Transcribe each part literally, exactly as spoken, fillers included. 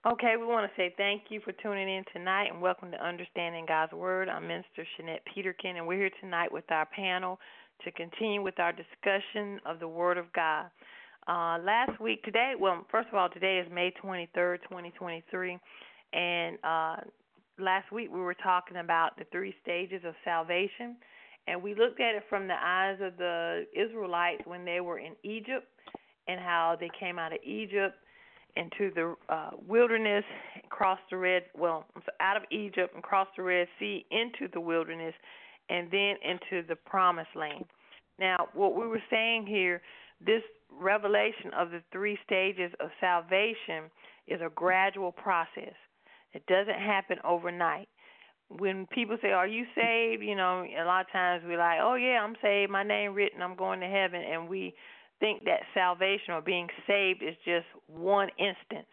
Okay, we want to say thank you for tuning in tonight and welcome to Understanding God's Word. I'm Minister Shanette Peterkin, and we're here tonight with our panel to continue with our discussion of the Word of God. Uh, last week, today, well, first of all, today is May twenty-third, twenty twenty-three, and uh, last week we were talking about the three stages of salvation, and we looked at it from the eyes of the Israelites when they were in Egypt and how they came out of Egypt into the uh, wilderness, crossed the Red, well, out of Egypt and crossed the Red Sea into the wilderness, and then into the Promised Land. Now, what we were saying here, this revelation of the three stages of salvation is a gradual process. It doesn't happen overnight. When people say, "Are you saved?" You know, a lot of times we're like, "Oh yeah, I'm saved. My name written. I'm going to heaven," and we think that salvation or being saved is just one instance.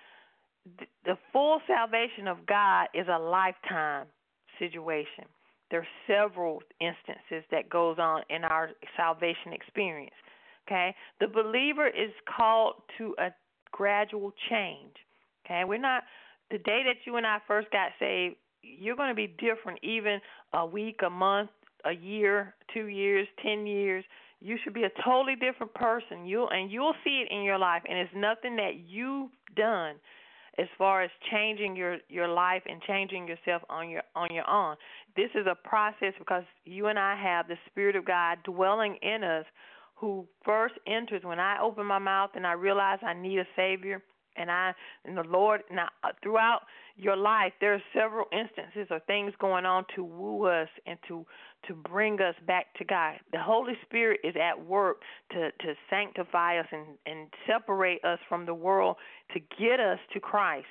The full salvation of God is a lifetime situation. There are several instances that goes on in our salvation experience. Okay, the believer is called to a gradual change. Okay, we're not the day that you and I first got saved. You're going to be different, even a week, a month, a year, two years, ten years. You should be a totally different person. You and you'll see it in your life, and it's nothing that you've done as far as changing your, your life and changing yourself on your on your own. This is a process because you and I have the Spirit of God dwelling in us, who first enters when I open my mouth and I realize I need a Savior. And I and the Lord, now throughout your life, there are several instances of things going on to woo us and to to bring us back to God. The Holy Spirit is at work to, to sanctify us and, and separate us from the world to get us to Christ.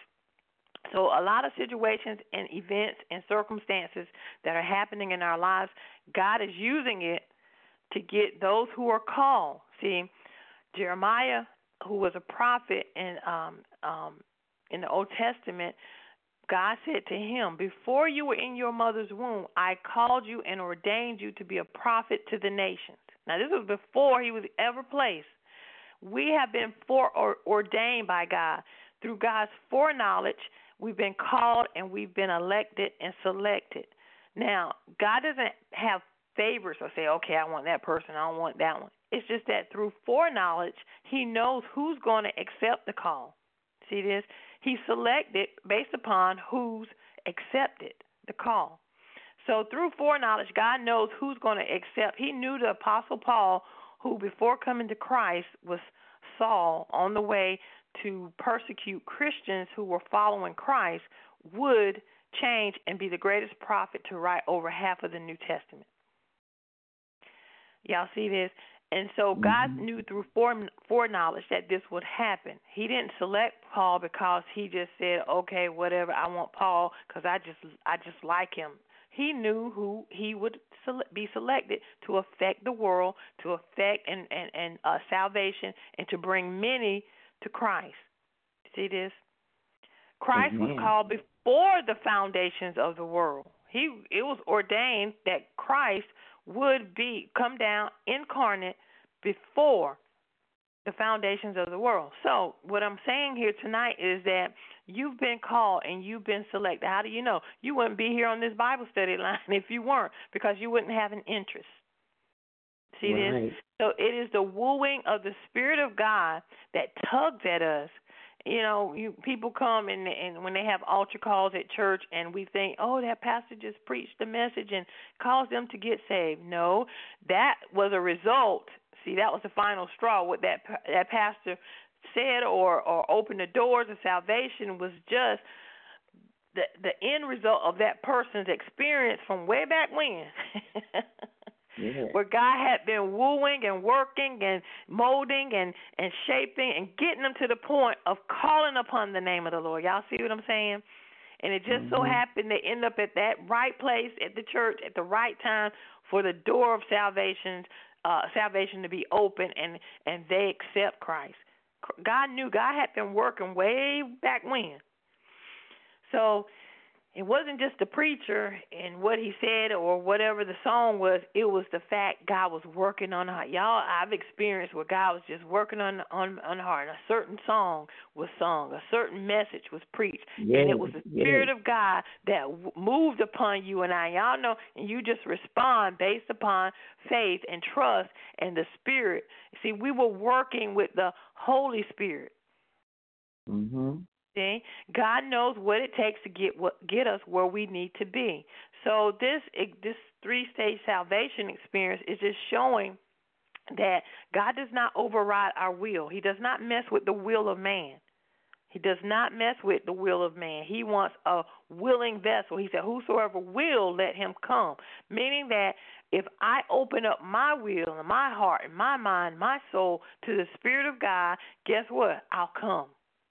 So a lot of situations and events and circumstances that are happening in our lives, God is using it to get those who are called. See, Jeremiah, who was a prophet in um, um, in the Old Testament, God said to him, "Before you were in your mother's womb, I called you and ordained you to be a prophet to the nations." Now, this was before he was ever placed. We have been foreordained by God. Through God's foreknowledge, we've been called and we've been elected and selected. Now, God doesn't have favors or say, "Okay, I want that person, I don't want that one." It's just that through foreknowledge, he knows who's going to accept the call. See this? He selected based upon who's accepted the call. So through foreknowledge, God knows who's going to accept. He knew the Apostle Paul, who before coming to Christ was Saul, on the way to persecute Christians who were following Christ, would change and be the greatest prophet to write over half of the New Testament. Y'all see this? And so God mm-hmm. knew through foreknowledge that this would happen. He didn't select Paul because he just said, "Okay, whatever, I want Paul because I just I just like him." He knew who he would be selected to affect the world, to affect and and, and uh, salvation, and to bring many to Christ. See this? Christ mm-hmm. was called before the foundations of the world. He it was ordained that Christ would be come down incarnate before the foundations of the world. So what I'm saying here tonight is that you've been called and you've been selected. How do you know? You wouldn't be here on this Bible study line if you weren't, because you wouldn't have an interest. See right. this? So it is the wooing of the Spirit of God that tugs at us. You know, you, people come and, and when they have altar calls at church and we think, "Oh, that pastor just preached the message and caused them to get saved." No, that was a result. See, that was the final straw. What that that pastor said or, or opened the doors of salvation was just the the end result of that person's experience from way back when. Yeah. Where God had been wooing and working and molding and, and shaping and getting them to the point of calling upon the name of the Lord. Y'all see what I'm saying? And it just mm-hmm. so happened they end up at that right place at the church at the right time for the door of salvation, uh, salvation to be open, and, and they accept Christ. God knew God had been working way back when. So It wasn't just the preacher and what he said or whatever the song was. It was the fact God was working on her. Y'all, I've experienced where God was just working on on on her. And a certain song was sung, a certain message was preached, Yes, and it was the yes. Spirit of God that w- moved upon you and I. Y'all know, and you just respond based upon faith and trust and the Spirit. See, we were working with the Holy Spirit. Mm-hmm. See, God knows what it takes to get what get us where we need to be. So this this three stage salvation experience is just showing that God does not override our will. He does not mess with the will of man. He does not mess with the will of man. He wants a willing vessel. He said, "Whosoever will, let him come." Meaning that if I open up my will and my heart and my mind, my soul to the Spirit of God, guess what? I'll come.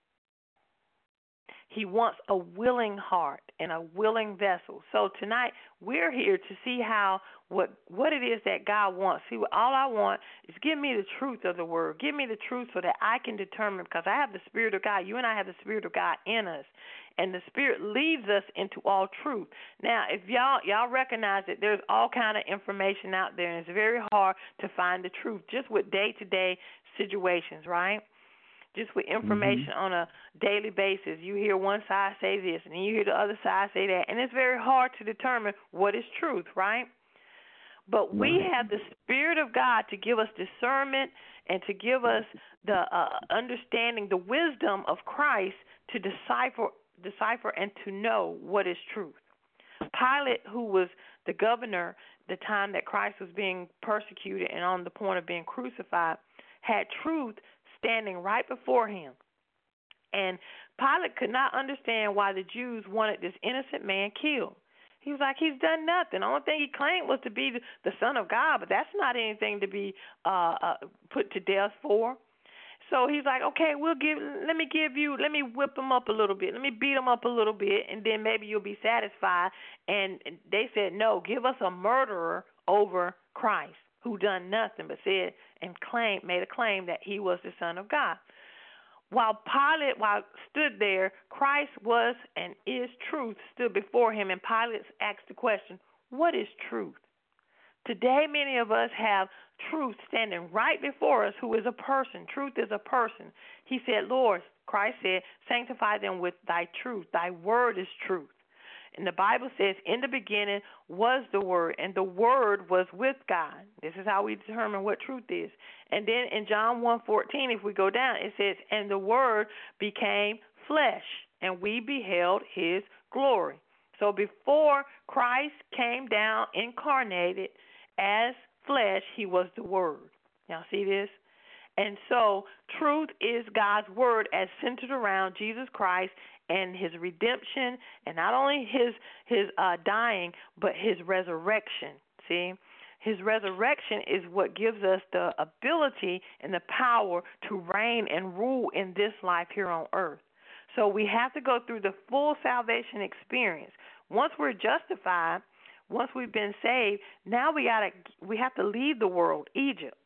He wants a willing heart and a willing vessel. So tonight we're here to see how what what it is that God wants. See, all I want is give me the truth of the word. Give me the truth so that I can determine, because I have the Spirit of God. You and I have the Spirit of God in us, and the Spirit leads us into all truth. Now, if y'all y'all recognize that there's all kind of information out there, and it's very hard to find the truth just with day to day situations, right? Just with information Mm-hmm. on a daily basis. You hear one side say this, and then you hear the other side say that, and it's very hard to determine what is truth, right? But we Right. have the Spirit of God to give us discernment and to give us the uh, understanding, the wisdom of Christ to decipher, decipher and to know what is truth. Pilate, who was the governor the time that Christ was being persecuted and on the point of being crucified, had truth standing right before him. And Pilate could not understand why the Jews wanted this innocent man killed. He was like, he's done nothing. The only thing he claimed was to be the Son of God, but that's not anything to be uh, uh, put to death for. So he's like, okay, we'll give. Let me give you. Let me whip him up a little bit. Let me beat him up a little bit, and then maybe you'll be satisfied. And they said, no, give us a murderer over Christ, who done nothing but said and claimed, made a claim that he was the Son of God. While Pilate, while stood there, Christ was and is truth stood before him, and Pilate asked the question, what is truth? Today, many of us have truth standing right before us, who is a person. Truth is a person. He said, Lord, Christ said, sanctify them with thy truth. Thy word is truth. And the Bible says, in the beginning was the Word, and the Word was with God. This is how we determine what truth is. And then in John one fourteen, if we go down, it says, and the Word became flesh, and we beheld his glory. So before Christ came down incarnated as flesh, he was the Word. Y'all see this? And so truth is God's word as centered around Jesus Christ and his redemption, and not only his his uh, dying, but his resurrection. See? His resurrection is what gives us the ability and the power to reign and rule in this life here on earth. So we have to go through the full salvation experience. Once we're justified, once we've been saved, now we gotta we have to leave the world, Egypt.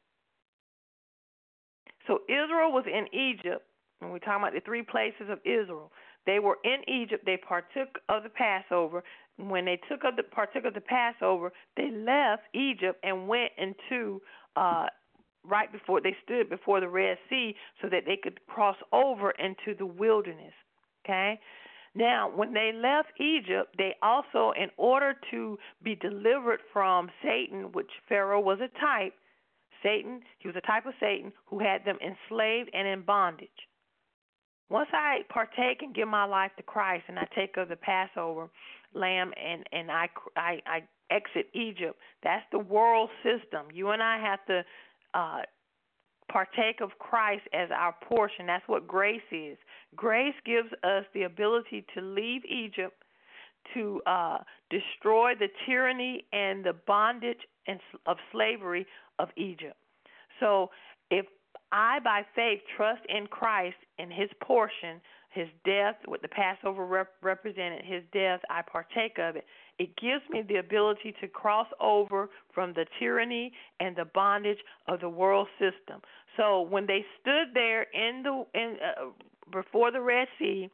So Israel was in Egypt. When we talk about the three places of Israel, they were in Egypt. They partook of the Passover. When they took of the partook of the Passover, they left Egypt and went into uh, right before they stood before the Red Sea, so that they could cross over into the wilderness. Okay. Now, when they left Egypt, they also, in order to be delivered from Satan, which Pharaoh was a type, Satan, he was a type of Satan who had them enslaved and in bondage. Once I partake and give my life to Christ, and I take of the Passover lamb, and, and I, I, I exit Egypt, that's the world system. You and I have to uh, partake of Christ as our portion. That's what grace is. Grace gives us the ability to leave Egypt, to uh, destroy the tyranny and the bondage and of slavery of Egypt. So if I, by faith, trust in Christ and his portion, his death, what the Passover rep- represented, his death, I partake of it. It gives me the ability to cross over from the tyranny and the bondage of the world system. So when they stood there in the in uh, before the Red Sea,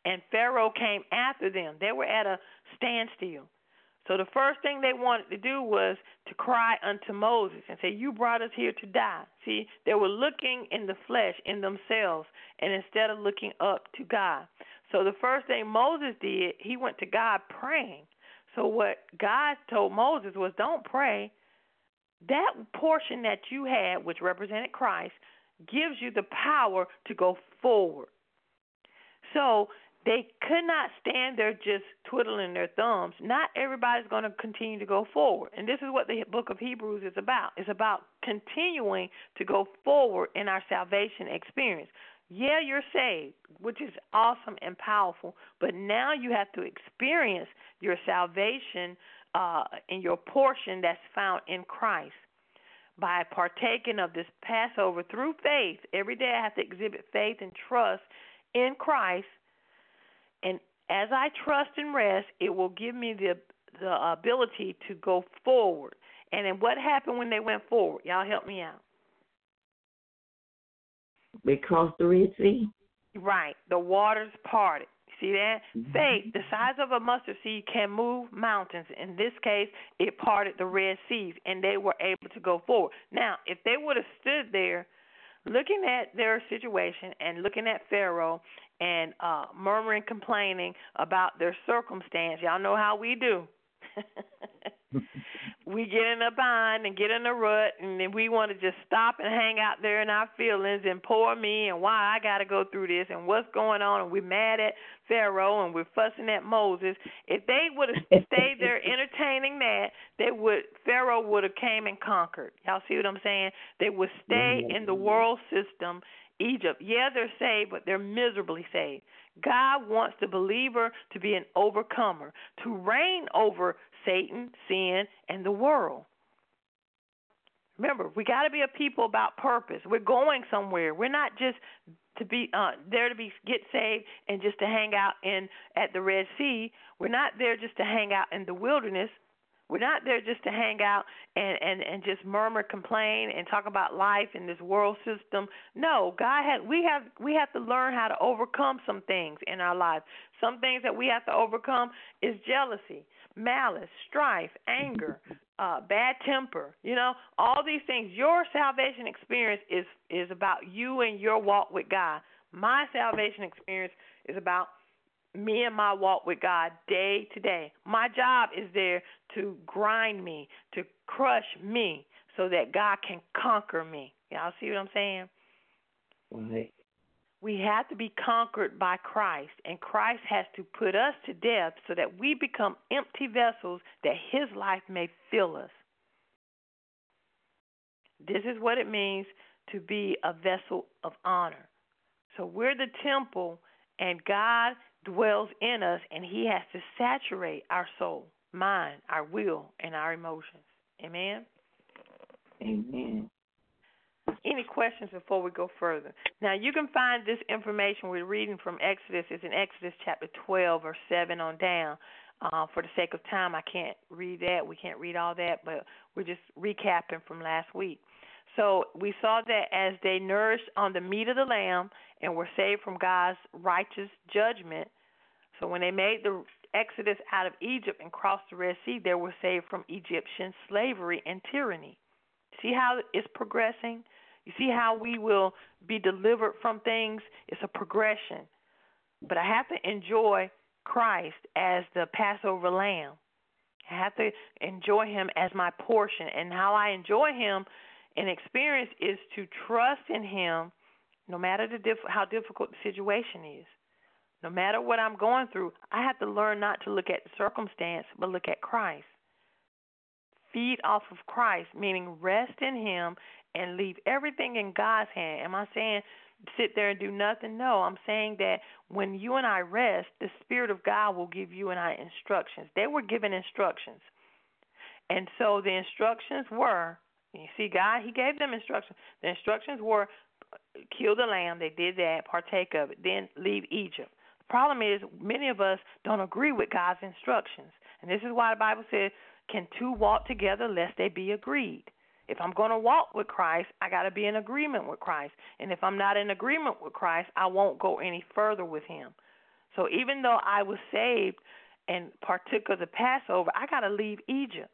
and Pharaoh came after them. They were at a standstill. So the first thing they wanted to do was to cry unto Moses and say, you brought us here to die. See, they were looking in the flesh, in themselves, and instead of looking up to God. So the first thing Moses did, he went to God praying. So what God told Moses was, don't pray. That portion that you had, which represented Christ, gives you the power to go forward. So they could not stand there just twiddling their thumbs. Not everybody's going to continue to go forward. And this is what the book of Hebrews is about. It's about continuing to go forward in our salvation experience. Yeah, you're saved, which is awesome and powerful, but now you have to experience your salvation uh, in your portion that's found in Christ. By partaking of this Passover through faith, every day I have to exhibit faith and trust in Christ. And as I trust and rest, it will give me the the ability to go forward. And then what happened when they went forward? Y'all help me out. They crossed the Red Sea. Right. The waters parted. See that? Mm-hmm. Faith, the size of a mustard seed, can move mountains. In this case, it parted the Red Seas, and they were able to go forward. Now, if they would have stood there looking at their situation and looking at Pharaoh and uh, murmuring, complaining about their circumstance, y'all know how we do. We get in a bind and get in a rut, and then we want to just stop and hang out there in our feelings and poor me and why I got to go through this and what's going on, and we're mad at Pharaoh and we're fussing at Moses. If they would have stayed there entertaining that, they would Pharaoh would have came and conquered. Y'all see what I'm saying? They would stay in the world system, Egypt. Yeah, they're saved, but they're miserably saved. God wants the believer to be an overcomer, to reign over Satan, sin, and the world. Remember, we got to be a people about purpose. We're going somewhere. We're not just to be uh, there to be get saved and just to hang out in at the Red Sea. We're not there just to hang out in the wilderness. We're not there just to hang out and, and, and just murmur, complain, and talk about life in this world system. No, God has we have we have to learn how to overcome some things in our life. Some things that we have to overcome is jealousy, malice, strife, anger, uh, bad temper. You know, all these things. Your salvation experience is is about you and your walk with God. My salvation experience is about me and my walk with God day to day. My job is there to grind me, to crush me, so that God can conquer me. Y'all see what I'm saying? Right. We have to be conquered by Christ, and Christ has to put us to death so that we become empty vessels that his life may fill us. This is what it means to be a vessel of honor. So we're the temple, and God dwells in us, and he has to saturate our soul, mind, our will, and our emotions. Amen? Amen. Any questions before we go further? Now, you can find this information we're reading from Exodus. It's in Exodus chapter twelve, verse seven on down. Uh, for the sake of time, I can't read that. We can't read all that, but we're just recapping from last week. So we saw that as they nourished on the meat of the lamb and were saved from God's righteous judgment. So when they made the exodus out of Egypt and crossed the Red Sea, they were saved from Egyptian slavery and tyranny. See how it's progressing? You see how we will be delivered from things? It's a progression. But I have to enjoy Christ as the Passover lamb. I have to enjoy him as my portion. And how I enjoy him and experience is to trust in him no matter the diff- how difficult the situation is. No matter what I'm going through, I have to learn not to look at the circumstance, but look at Christ. Feed off of Christ, meaning rest in him and leave everything in God's hand. Am I saying sit there and do nothing? No, I'm saying that when you and I rest, the Spirit of God will give you and I instructions. They were given instructions. And so the instructions were, you see, God, he gave them instructions. The instructions were kill the lamb. They did that, partake of it, then leave Egypt. The problem is many of us don't agree with God's instructions. And this is why the Bible says, can two walk together lest they be agreed? If I'm going to walk with Christ, I got to be in agreement with Christ. And if I'm not in agreement with Christ, I won't go any further with him. So even though I was saved and partook of the Passover, I got to leave Egypt.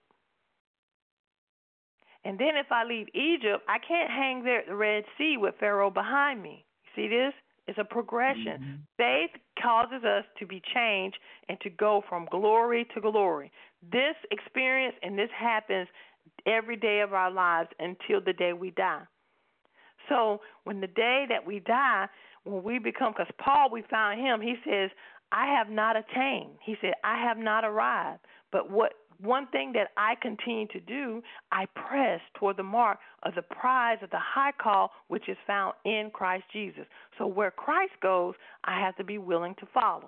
And then if I leave Egypt, I can't hang there at the Red Sea with Pharaoh behind me. See this? It's a progression. Mm-hmm. Faith causes us to be changed and to go from glory to glory. This experience and this happens every day of our lives until the day we die. So when the day that we die, when we become, because Paul, we found him, he says, I have not attained. He said, I have not arrived. But what one thing that I continue to do, I press toward the mark of the prize of the high call, which is found in Christ Jesus. So where Christ goes, I have to be willing to follow.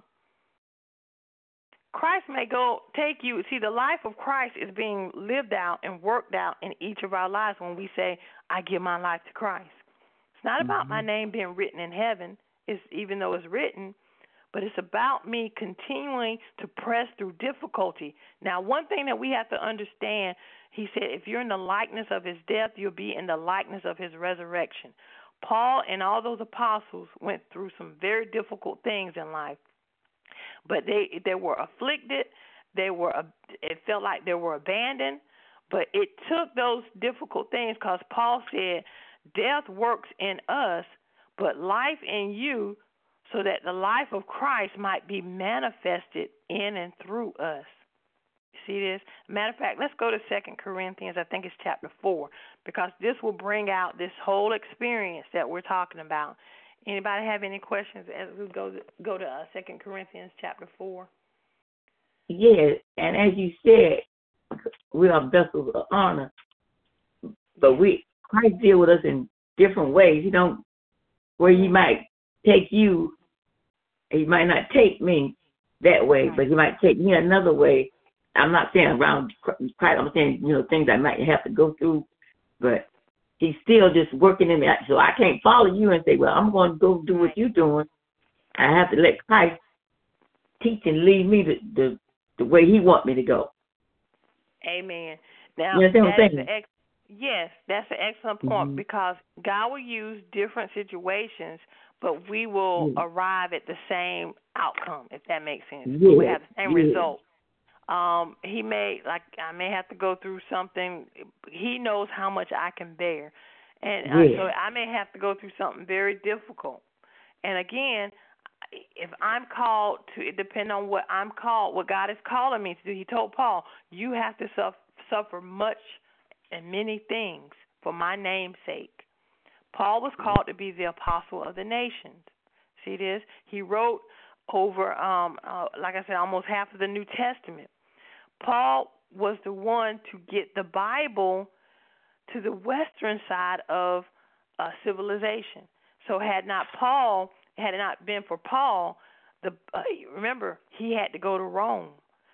Christ may go take you. See, the life of Christ is being lived out and worked out in each of our lives when we say, I give my life to Christ. It's not about mm-hmm. my name being written in heaven, it's, even though it's written, but it's about me continuing to press through difficulty. Now, one thing that we have to understand, he said, if you're in the likeness of his death, you'll be in the likeness of his resurrection. Paul and all those apostles went through some very difficult things in life, but they they were afflicted. They were it felt like they were abandoned, but it took those difficult things because Paul said, death works in us, but life in you, so that the life of Christ might be manifested in and through us. You see this? Matter of fact, let's go to Second Corinthians, I think it's chapter four, because this will bring out this whole experience that we're talking about. Anybody have any questions as we go to, go to uh, Second Corinthians chapter four? Yes, and as you said, we are vessels of honor, but we Christ deal with us in different ways. He don't, where he might take you, he might not take me that way, but he might take me another way. I'm not saying around Christ, I'm saying, you know, things I might have to go through, but he's still just working in me. So I can't follow you and say, well, I'm going to go do what you're doing. I have to let Christ teach and lead me the, the, the way he wants me to go. Amen. Now, you know what I'm that is saying? ex- yes, that's an excellent point mm-hmm. because God will use different situations, but we will yeah. arrive at the same outcome, if that makes sense. Yeah. We have the same yeah. result. Um, he may, like, I may have to go through something. He knows how much I can bear. And yeah. uh, so I may have to go through something very difficult. And again, if I'm called to, it depends on what I'm called, what God is calling me to do. He told Paul, you have to suffer, suffer much and many things for my name's sake. Paul was called to be the apostle of the nations. See this? He wrote over, um, uh, like I said, almost half of the New Testament. Paul was the one to get the Bible to the western side of uh, civilization. So had not Paul, had it not been for Paul, the uh, remember, he had to go to Rome.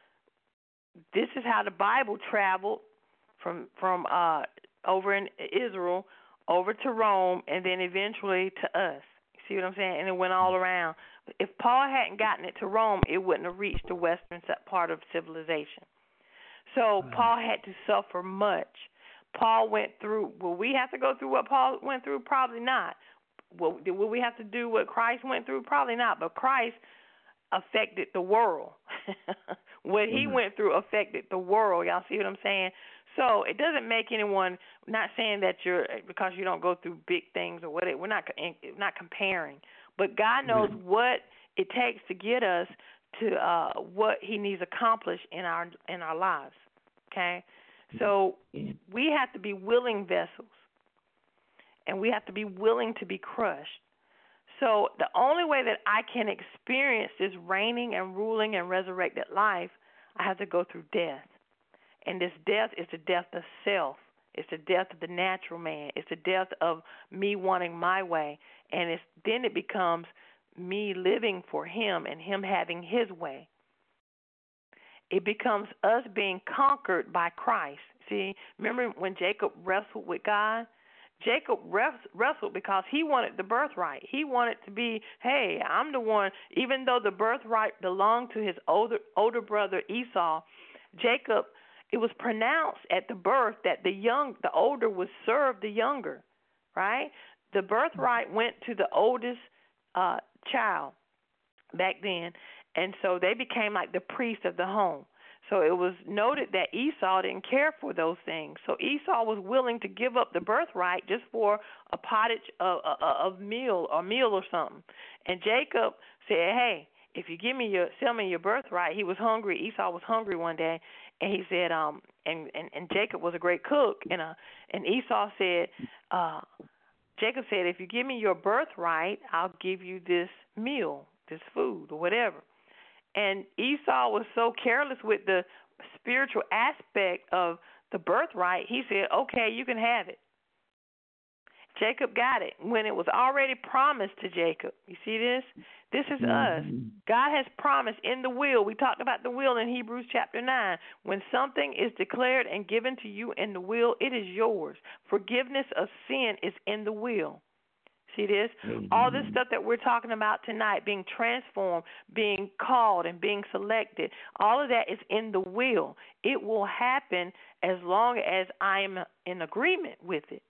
This is how the Bible traveled from from uh, over in Israel over to Rome and then eventually to us. See what I'm saying? And it went all around. If Paul hadn't gotten it to Rome, it wouldn't have reached the western part of civilization. So Paul had to suffer much. Paul went through, will we have to go through what Paul went through? Probably not. Will, will we have to do what Christ went through? Probably not. But Christ affected the world. What he mm-hmm. went through affected the world. Y'all see what I'm saying? So it doesn't make anyone, not saying that you're, because you don't go through big things or whatever, we're not, not comparing. But God knows mm-hmm. what it takes to get us to uh, what he needs accomplished in our in our lives. Okay? So mm-hmm. we have to be willing vessels. And we have to be willing to be crushed. So the only way that I can experience this reigning and ruling and resurrected life, I have to go through death. And this death is the death of self. It's the death of the natural man. It's the death of me wanting my way. And it's, then it becomes me living for him and him having his way. It becomes us being conquered by Christ. See, remember when Jacob wrestled with God? Jacob wrestled because he wanted the birthright. He wanted to be, hey, I'm the one, even though the birthright belonged to his older older brother Esau, Jacob, it was pronounced at the birth that the young, the older would serve the younger, right? The birthright went to the oldest uh, child. back then. And so they became like the priest of the home. So it was noted that Esau didn't care for those things. So Esau was willing to give up the birthright just for a pottage of, of, of meal or meal or something. And Jacob said, hey, if you give me your, sell me your birthright. He was hungry. Esau was hungry one day, and he said, um, and, and, and Jacob was a great cook, and uh, and Esau said, uh, Jacob said, if you give me your birthright, I'll give you this meal, this food, or whatever. And Esau was so careless with the spiritual aspect of the birthright, he said, okay, you can have it. Jacob got it when it was already promised to Jacob. You see this? This is us. God has promised in the will. We talked about the will in Hebrews chapter nine. When something is declared and given to you in the will, it is yours. Forgiveness of sin is in the will. See this? Mm-hmm. All this stuff that we're talking about tonight, being transformed, being called, and being selected, all of that is in the will. It will happen as long as I am in agreement with it.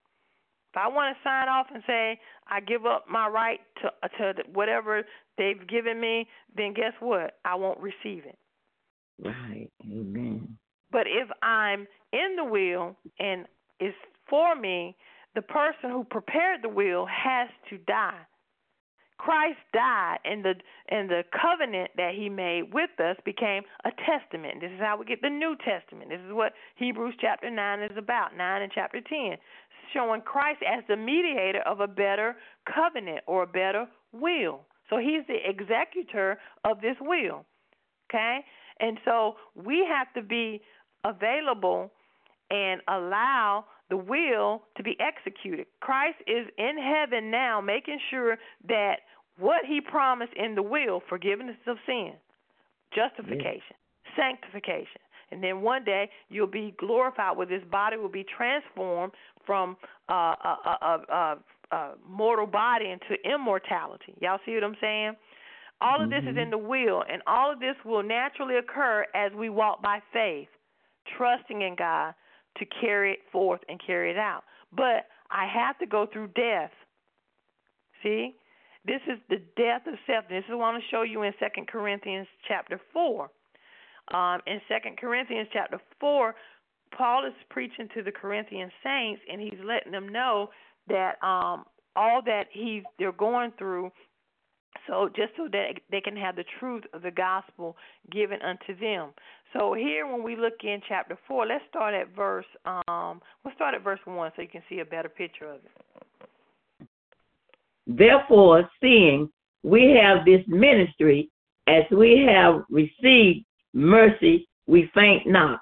If I want to sign off and say I give up my right to, to whatever they've given me, then guess what? I won't receive it. Right. Amen. But if I'm in the will and it's for me, the person who prepared the will has to die. Christ died, and the and the covenant that he made with us became a testament. This is how we get the New Testament. This is what Hebrews chapter nine is about, nine and chapter ten, showing Christ as the mediator of a better covenant or a better will. So he's the executor of this will, okay? And so we have to be available and allow the will to be executed. Christ is in heaven now making sure that what he promised in the will, forgiveness of sin, justification, yeah. sanctification, and then one day you'll be glorified where this body will be transformed from uh, a, a, a, a mortal body into immortality. Y'all see what I'm saying? All of this mm-hmm. is in the will, and all of this will naturally occur as we walk by faith, trusting in God to carry it forth and carry it out. But I have to go through death. See? This is the death of self. This is what I want to show you in Second Corinthians chapter four. Um, in Second Corinthians chapter four, Paul is preaching to the Corinthian saints, and he's letting them know that um, all that he's they're going through, so just so that they can have the truth of the gospel given unto them. So here, when we look in chapter four, let's start at verse. Um, we'll start at verse one, so you can see a better picture of it. Therefore, seeing we have this ministry, as we have received mercy, we faint not,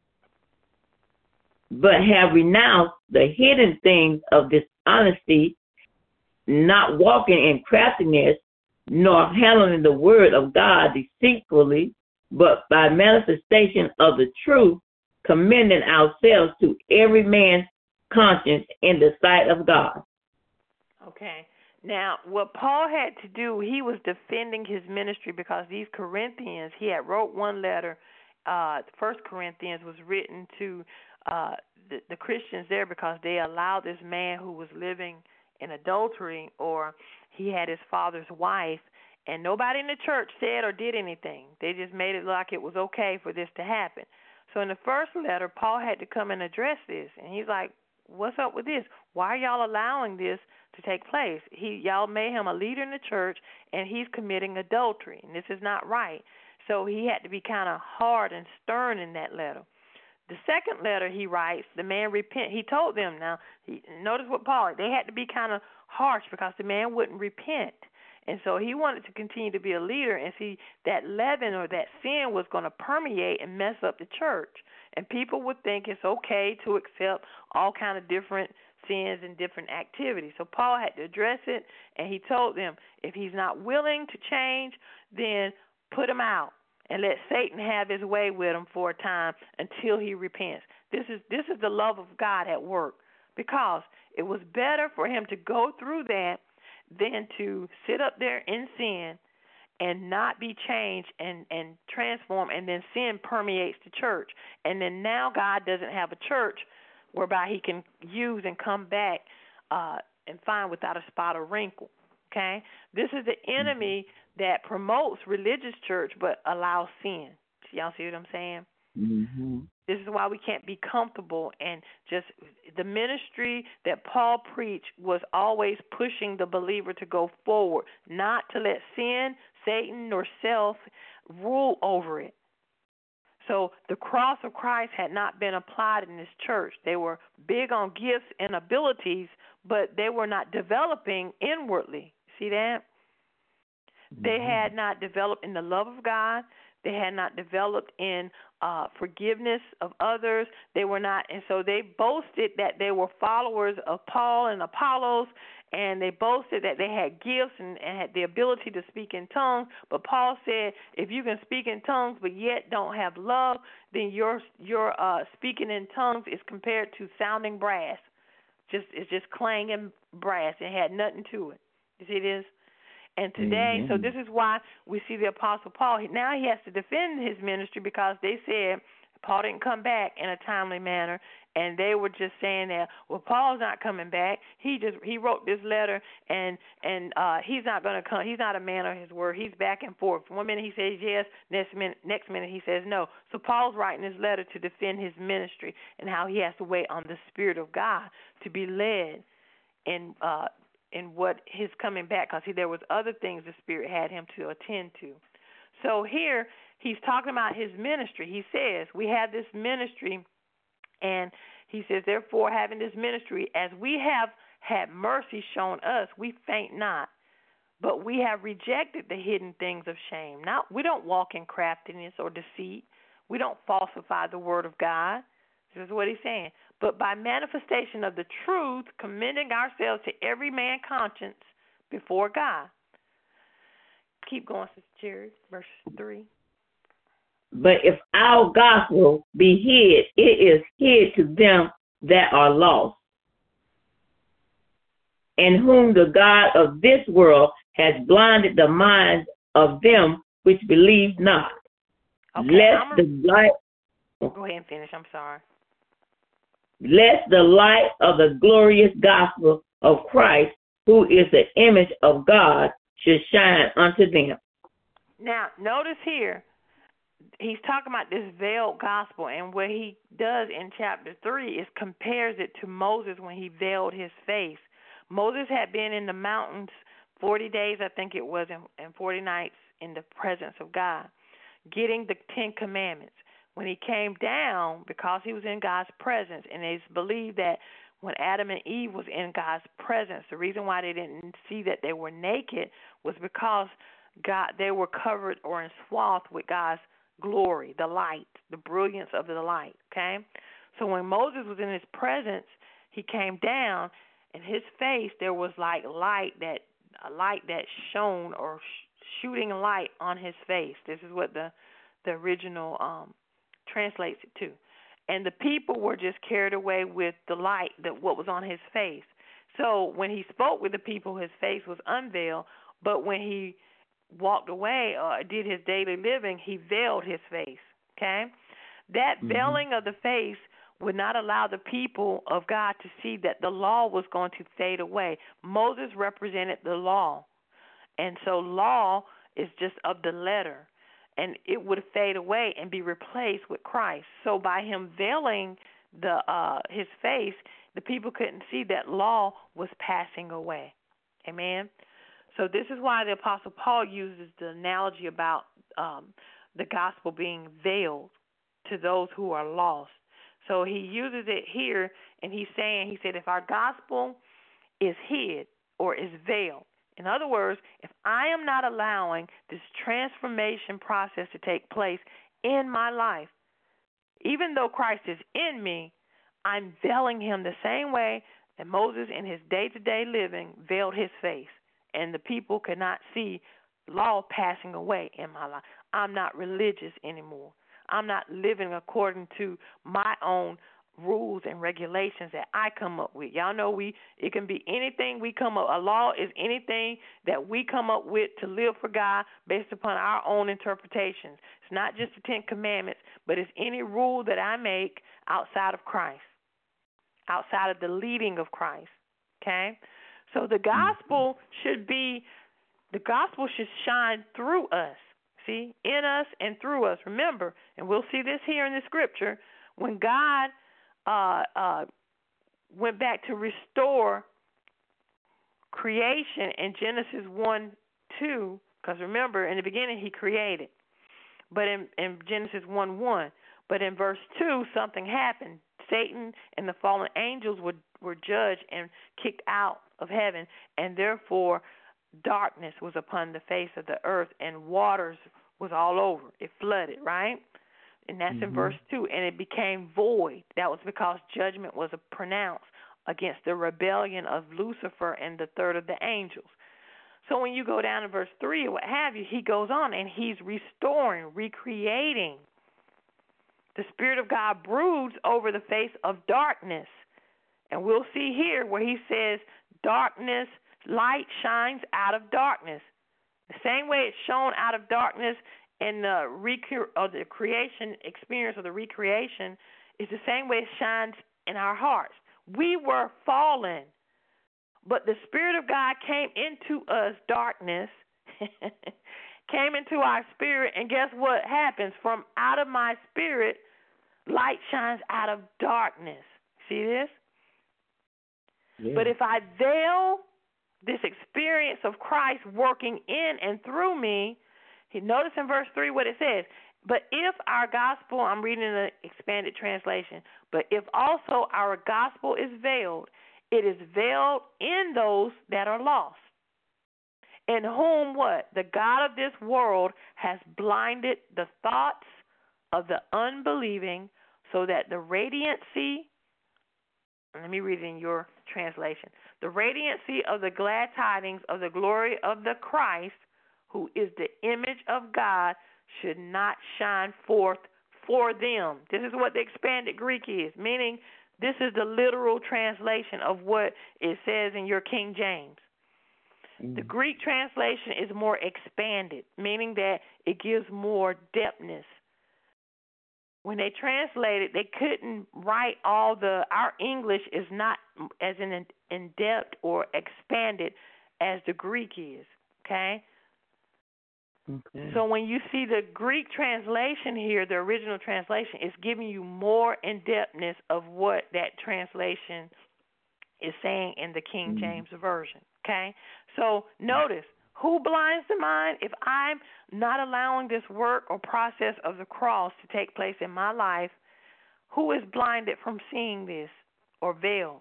but have renounced the hidden things of dishonesty, not walking in craftiness, nor handling the word of God deceitfully, but by manifestation of the truth, commending ourselves to every man's conscience in the sight of God. Okay. Now, what Paul had to do, he was defending his ministry because these Corinthians, he had wrote one letter, uh, First Corinthians was written to uh, the, the Christians there because they allowed this man who was living in adultery, or he had his father's wife, and nobody in the church said or did anything. They just made it look like it was okay for this to happen. So in the first letter, Paul had to come and address this, and he's like, what's up with this? Why are y'all allowing this to take place? He, y'all made him a leader in the church, and he's committing adultery, and this is not right. So he had to be kind of hard and stern in that letter. The second letter he writes, the man repent. He told them, now, he, notice what Paul, they had to be kind of harsh because the man wouldn't repent. And so he wanted to continue to be a leader, and see that leaven or that sin was going to permeate and mess up the church. And people would think it's okay to accept all kind of different sins and different activities. So Paul had to address it, and he told them, if he's not willing to change, then put him out and let Satan have his way with him for a time until he repents. This is this is the love of God at work, because it was better for him to go through that than to sit up there in sin and not be changed and, and transformed, and then sin permeates the church. And then now God doesn't have a church whereby he can use and come back uh, and find without a spot or wrinkle. Okay? This is the enemy that promotes religious church but allows sin. Y'all see what I'm saying? Mm-hmm. This is why we can't be comfortable and just the ministry that Paul preached was always pushing the believer to go forward, not to let sin, Satan, nor self rule over it. So the cross of Christ had not been applied in this church. They were big on gifts and abilities, but they were not developing inwardly. See that? Mm-hmm. They had not developed in the love of God. They had not developed in uh, forgiveness of others. They were not, and so they boasted that they were followers of Paul and Apollos, and they boasted that they had gifts and, and had the ability to speak in tongues. But Paul said, if you can speak in tongues but yet don't have love, then your your uh, speaking in tongues is compared to sounding brass. Just it's just clanging brass. It had nothing to it. You see this? And today, mm-hmm. so this is why we see the Apostle Paul. Now he has to defend his ministry because they said Paul didn't come back in a timely manner, and they were just saying that, well, Paul's not coming back. He just he wrote this letter, and and uh, he's not going to come. He's not a man of his word. He's back and forth. One minute he says yes, next minute next minute he says no. So Paul's writing this letter to defend his ministry and how he has to wait on the Spirit of God to be led in uh, in what his coming back, because there was other things the Spirit had him to attend to. So here he's talking about his ministry. He says, we have this ministry, and he says, therefore, having this ministry, as we have had mercy shown us, we faint not, but we have rejected the hidden things of shame. Now, we don't walk in craftiness or deceit. We don't falsify the word of God. This is what he's saying. But by manifestation of the truth, commending ourselves to every man's conscience before God. Keep going, Sister Cherry, verse three. But if our gospel be hid, it is hid to them that are lost, in whom the God of this world has blinded the minds of them which believe not. Okay, lest a... the light Go ahead and finish, I'm sorry. Lest the light of the glorious gospel of Christ, who is the image of God, should shine unto them. Now, notice here, he's talking about this veiled gospel, and what he does in chapter three is compares it to Moses when he veiled his face. Moses had been in the mountains forty days, I think it was, and forty nights in the presence of God, getting the Ten Commandments. When he came down, because he was in God's presence, and it's believed that when Adam and Eve was in God's presence, the reason why they didn't see that they were naked was because God they were covered or enswathed with God's glory, the light, the brilliance of the light, okay? So when Moses was in his presence, he came down, and his face, there was like light that, a light that shone or sh- shooting light on his face. This is what the, the original um, translates it to. And the people were just carried away with the light, that what was on his face. So when he spoke with the people, his face was unveiled, but when he walked away or did his daily living, he veiled his face, okay? That mm-hmm. veiling of the face would not allow the people of God to see that the law was going to fade away. Moses represented the law, and so law is just of the letter, and it would fade away and be replaced with Christ. So by him veiling the uh, his face, the people couldn't see that law was passing away. Amen? So this is why the Apostle Paul uses the analogy about um, the gospel being veiled to those who are lost. So he uses it here, and he's saying, he said, if our gospel is hid or is veiled, in other words, if I am not allowing this transformation process to take place in my life, even though Christ is in me, I'm veiling him the same way that Moses in his day-to-day living veiled his face, and the people could not see law passing away in my life. I'm not religious anymore. I'm not living according to my own rules and regulations that I come up with. Y'all know we it can be anything we come up. A law is anything that we come up with to live for God based upon our own interpretations. It's not just the Ten Commandments, but it's any rule that I make outside of Christ, outside of the leading of Christ. Okay? So the gospel should be the gospel should shine through us, see, in us and through us. Remember, and we'll see this here in the scripture, when God uh, uh, went back to restore creation in Genesis one two, because remember, in the beginning he created, but in, in Genesis one one, but in verse two, something happened. Satan and the fallen angels were, were judged and kicked out of heaven, and therefore darkness was upon the face of the earth, and waters was all over. It flooded, right? And that's mm-hmm. in verse two, and it became void. That was because judgment was pronounced against the rebellion of Lucifer and the third of the angels. So when you go down to verse three or what have you, he goes on and he's restoring, recreating. The Spirit of God broods over the face of darkness. And we'll see here where he says darkness, light shines out of darkness. The same way it's shown out of darkness in the, rec- or the creation experience or the recreation is the same way it shines in our hearts. We were fallen, but the Spirit of God came into us, darkness, came into our spirit, and guess what happens? From out of my spirit, light shines out of darkness. See this? Yeah. But if I veil this experience of Christ working in and through me, notice in verse three what it says. But if our gospel, I'm reading in the expanded translation, but if also our gospel is veiled, it is veiled in those that are lost, in whom what? The God of this world has blinded the thoughts of the unbelieving, so that the radiancy, let me read it in your translation, the radiancy of the glad tidings of the glory of the Christ, who is the image of God, should not shine forth for them. This is what the expanded Greek is, meaning this is the literal translation of what it says in your King James. Mm. The Greek translation is more expanded, meaning that it gives more depthness. When they translated, they couldn't write all the, our English is not as in, in depth or expanded as the Greek is, okay? Okay. So when you see the Greek translation here, the original translation, is giving you more in-depthness of what that translation is saying in the King mm-hmm. James Version, okay? So notice, who blinds the mind? If I'm not allowing this work or process of the cross to take place in my life, who is blinded from seeing this or veiled?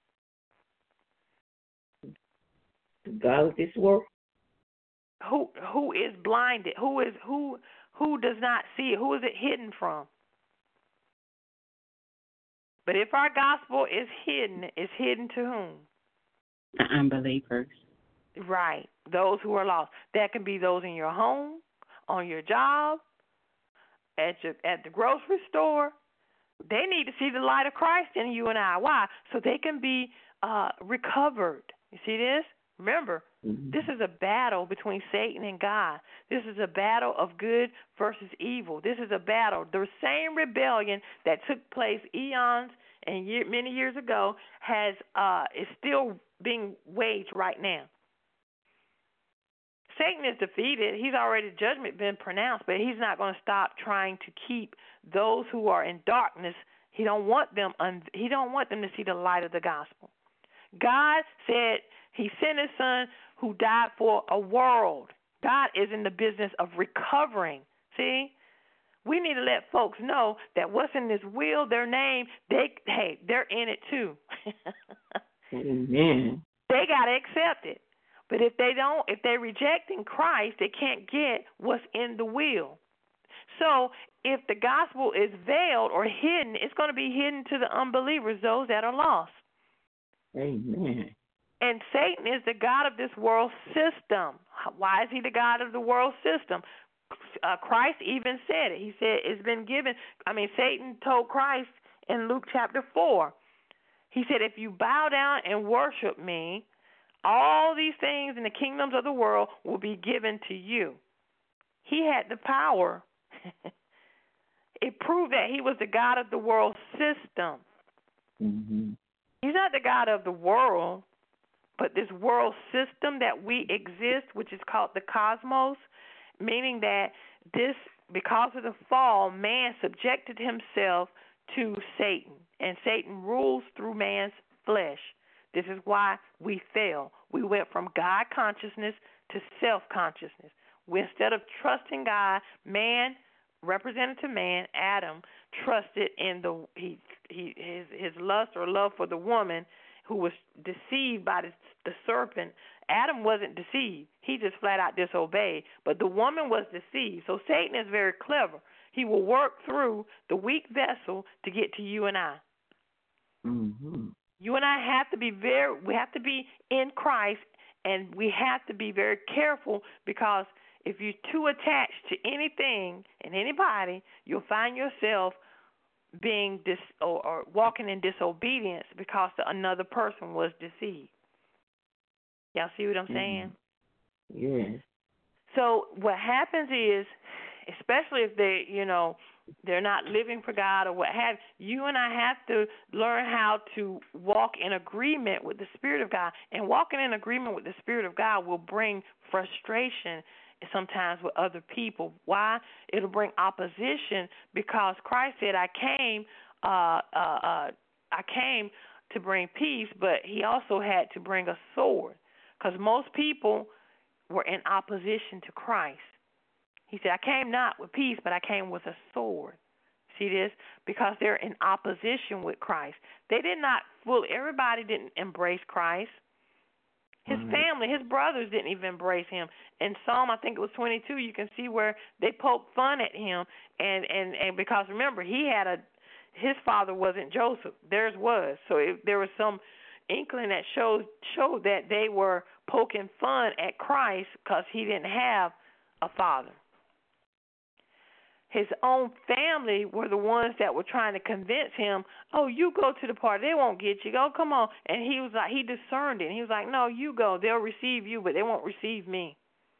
The God of this world. Who who is blinded? Who is who who does not see it? Who is it hidden from? But if our gospel is hidden, it's hidden to whom? The unbelievers. Right. Those who are lost. That can be those in your home, on your job, at your at the grocery store. They need to see the light of Christ in you and I. Why? So they can be uh, recovered. You see this? Remember, mm-hmm. this is a battle between Satan and God. This is a battle of good versus evil. This is a battle. The same rebellion that took place eons and year, many years ago has uh, is still being waged right now. Satan is defeated. He's already judgment been pronounced, but he's not going to stop trying to keep those who are in darkness. He don't want them. Un- he don't want them to see the light of the gospel. God said He sent His Son who died for a world. God is in the business of recovering. See, we need to let folks know that what's in this will, their name, they hey, they're in it too. Amen. They got to accept it. But if they don't, if they're rejecting Christ, they can't get what's in the will. So if the gospel is veiled or hidden, it's going to be hidden to the unbelievers, those that are lost. Amen. And Satan is the God of this world system. Why is he the God of the world system? Uh, Christ even said it. He said it's been given. I mean, Satan told Christ in Luke chapter four. He said, if you bow down and worship me, all these things in the kingdoms of the world will be given to you. He had the power. It proved that he was the God of the world system. Mm-hmm. He's not the God of the world. but this world system that we exist, which is called the cosmos, meaning that this, because of the fall, man subjected himself to Satan, and Satan rules through man's flesh. This is why we fell. We went from God consciousness to self-consciousness. We, instead of trusting God, man, representative man, Adam, trusted in the he, he his his lust or love for the woman, who was deceived by the, the serpent. Adam wasn't deceived. He just flat out disobeyed. But the woman was deceived. So Satan is very clever. He will work through the weak vessel to get to you and I. Mm-hmm. You and I have to be very, we have to be in Christ, and we have to be very careful, because if you're too attached to anything and anybody, you'll find yourself being dis or, or walking in disobedience because the, another person was deceived. Y'all see what I'm saying? Yes. So what happens is, especially if they, you know, they're not living for God or what have you, and I have to learn how to walk in agreement with the Spirit of God. And walking in agreement with the Spirit of God will bring frustration sometimes with other people. Why? It'll bring opposition, because Christ said, I came, uh, uh, uh, I came to bring peace, but he also had to bring a sword, because most people were in opposition to Christ. He said, I came not with peace, but I came with a sword. See this? Because they're in opposition with Christ. They did not fully, everybody didn't embrace Christ. His Right. family, his brothers didn't even embrace him. In Psalm, I think it was twenty-two, you can see where they poked fun at him. And, and, and because remember, he had a, his father wasn't Joseph. Theirs was. So it, there was some inkling that showed, showed that they were poking fun at Christ because he didn't have a father. His own family were the ones that were trying to convince him, oh, you go to the party, they won't get you. Oh, come on. And he was like, he discerned it. He was like, no, you go. They'll receive you, but they won't receive me.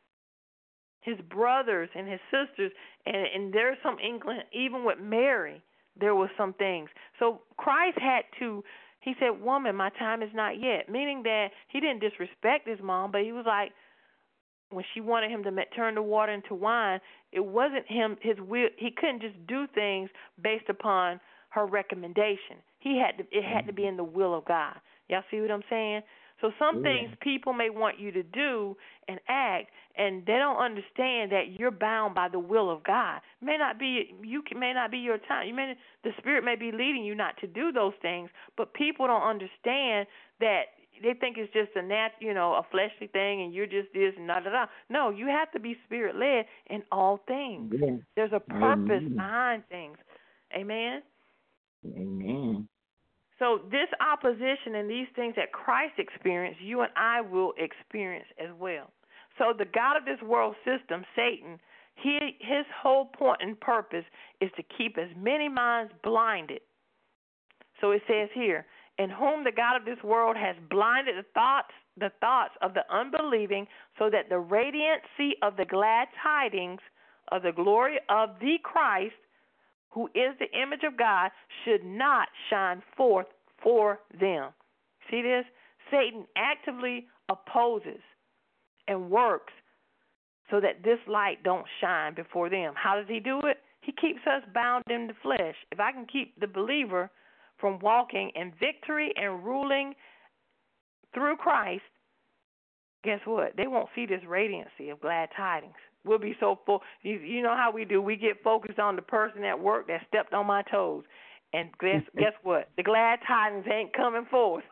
His brothers and his sisters, and, and there's some inkling, even with Mary, there was some things. So Christ had to, he said, woman, my time is not yet, meaning that he didn't disrespect his mom, but he was like, when she wanted him to turn the water into wine, it wasn't him, his will. He couldn't just do things based upon her recommendation. He had to, it had to be in the will of God. Y'all see what I'm saying? So some Yeah. things people may want you to do and act, and they don't understand that you're bound by the will of God. It may not be you can, may not be your time. You may the Spirit may be leading you not to do those things, but people don't understand that. They think it's just a nat, you know, a fleshly thing, and you're just this and da da da. No, you have to be Spirit led in all things. Yes. There's a purpose Amen. behind things. Amen. Amen. So this opposition and these things that Christ experienced, you and I will experience as well. So the God of this world system, Satan, he, his whole point and purpose is to keep as many minds blinded. So it says here, in whom the God of this world has blinded the thoughts, the thoughts of the unbelieving, so that the radiancy of the glad tidings of the glory of the Christ, who is the image of God, should not shine forth for them. See this? Satan actively opposes and works so that this light don't shine before them. How does he do it? He keeps us bound in the flesh. If I can keep the believer from walking in victory and ruling through Christ, guess what? They won't see this radiancy of glad tidings. We'll be so full. You, you know how we do. We get focused on the person at work that stepped on my toes. And guess guess what? The glad tidings ain't coming forth.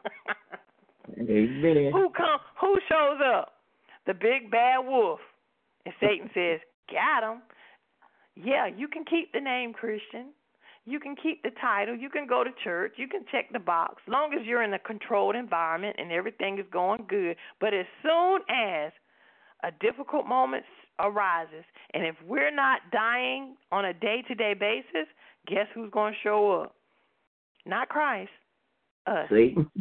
Amen. Who come? Who shows up? The big bad wolf. And Satan says, got him. Yeah, you can keep the name Christian. You can keep the title. You can go to church. You can check the box, as long as you're in a controlled environment and everything is going good. But as soon as a difficult moment arises, and if we're not dying on a day-to-day basis, guess who's going to show up? Not Christ, us. Satan.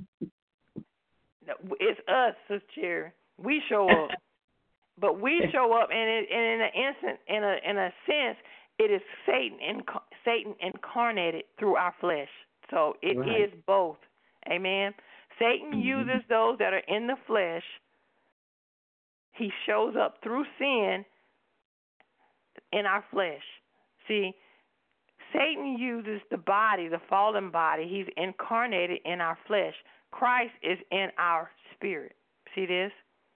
It's us, Sister Cherry. We show up. But we show up, and, it, and in an instant, in a in a sense, it is Satan inc- Satan incarnated through our flesh. So it Right. is both. Amen. Satan Mhm. uses those that are in the flesh. He shows up through sin in our flesh. See, Satan uses the body, the fallen body. He's incarnated in our flesh. Christ is in our spirit. See this?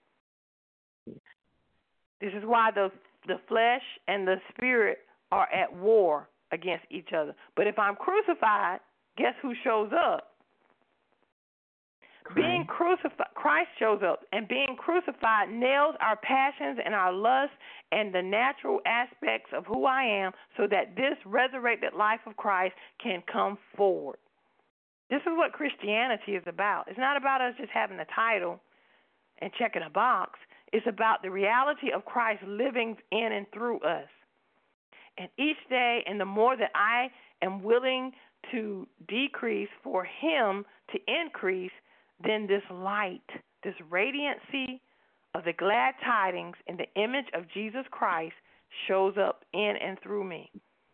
This is why the the flesh and the spirit are at war against each other. But if I'm crucified, guess who shows up? Christ. Being crucified, Christ shows up, and being crucified nails our passions and our lusts and the natural aspects of who I am so that this resurrected life of Christ can come forward. This is what Christianity is about. It's not about us just having a title and checking a box. It's about the reality of Christ living in and through us. And each day, and the more that I am willing to decrease for Him to increase, then this light, this radiancy of the glad tidings in the image of Jesus Christ shows up in and through me.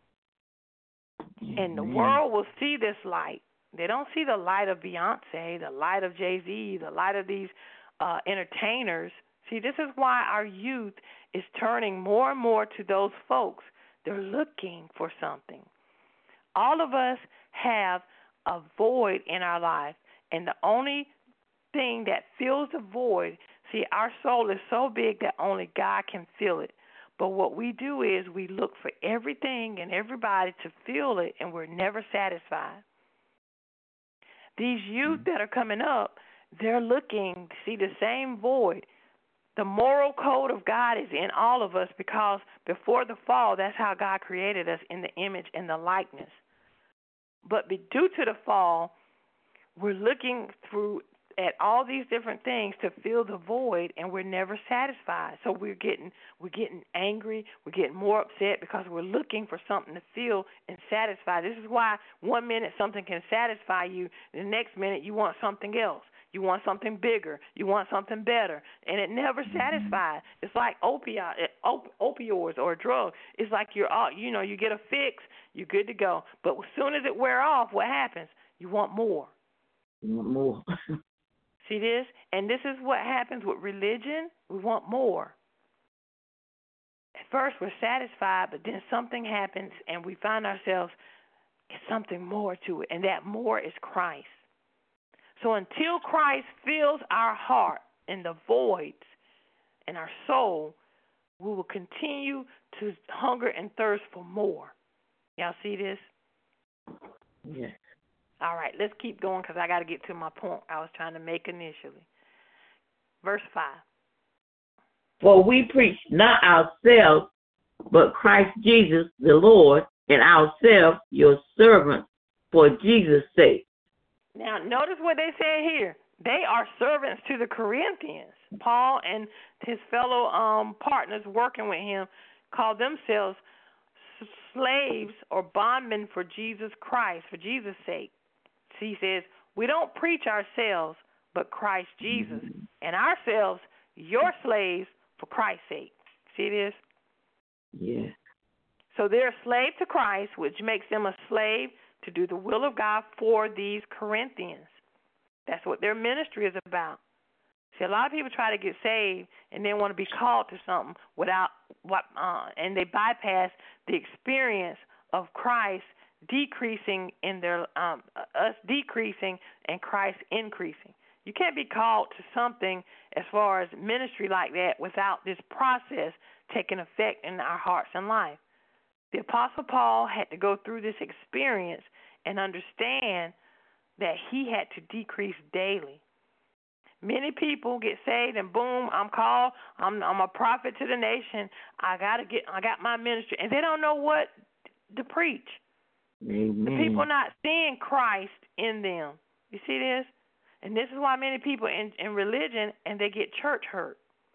And the world will see this light. They don't see the light of Beyonce, the light of Jay-Z, the light of these uh, entertainers. See, this is why our youth is turning more and more to those folks. They're looking for something. All of us have a void in our life, and the only thing that fills the void, see, our soul is so big that only God can fill it. But what we do is we look for everything and everybody to fill it, and we're never satisfied. These youth that are coming up, they're looking to see the same void. The moral code of God is in all of us because before the fall, that's how God created us, in the image and the likeness. But due to the fall, we're looking through at all these different things to fill the void, and we're never satisfied. So we're getting we're getting angry, we're getting more upset because we're looking for something to fill and satisfy. This is why one minute something can satisfy you, the next minute you want something else. You want something bigger. You want something better, and it never satisfies. It's like opioid, op- opioids or a drug. It's like you're all, you know, you get a fix, you're good to go. But as soon as it wear off, what happens? You want more. You want more. See this? And this is what happens with religion. We want more. At first, we're satisfied, but then something happens, and we find ourselves, it's something more to it, and that more is Christ. So until Christ fills our heart and the voids in our soul, we will continue to hunger and thirst for more. Y'all see this? Yes. All right, let's keep going because I got to get to my point I was trying to make initially. Verse five. For we preach not ourselves, but Christ Jesus the Lord, and ourselves your servants for Jesus' sake. Now, notice what they say here. They are servants to the Corinthians. Paul and his fellow um, partners working with him call themselves slaves or bondmen for Jesus Christ, for Jesus' sake. He says, we don't preach ourselves, but Christ Jesus, and ourselves your slaves for Christ's sake. See this? Yes. So they're a slave to Christ, which makes them a slave to do the will of God for these Corinthians. That's what their ministry is about. See, a lot of people try to get saved and then want to be called to something without what, uh, and they bypass the experience of Christ decreasing in their, um, us decreasing and Christ increasing. You can't be called to something as far as ministry like that without this process taking effect in our hearts and life. The Apostle Paul had to go through this experience and understand that he had to decrease daily. Many people get saved and boom, I'm called, I'm I'm a prophet to the nation. I gotta get I got my ministry, and they don't know what to preach. Amen. The people are not seeing Christ in them. You see this? And this is why many people in, in religion and they get church hurt.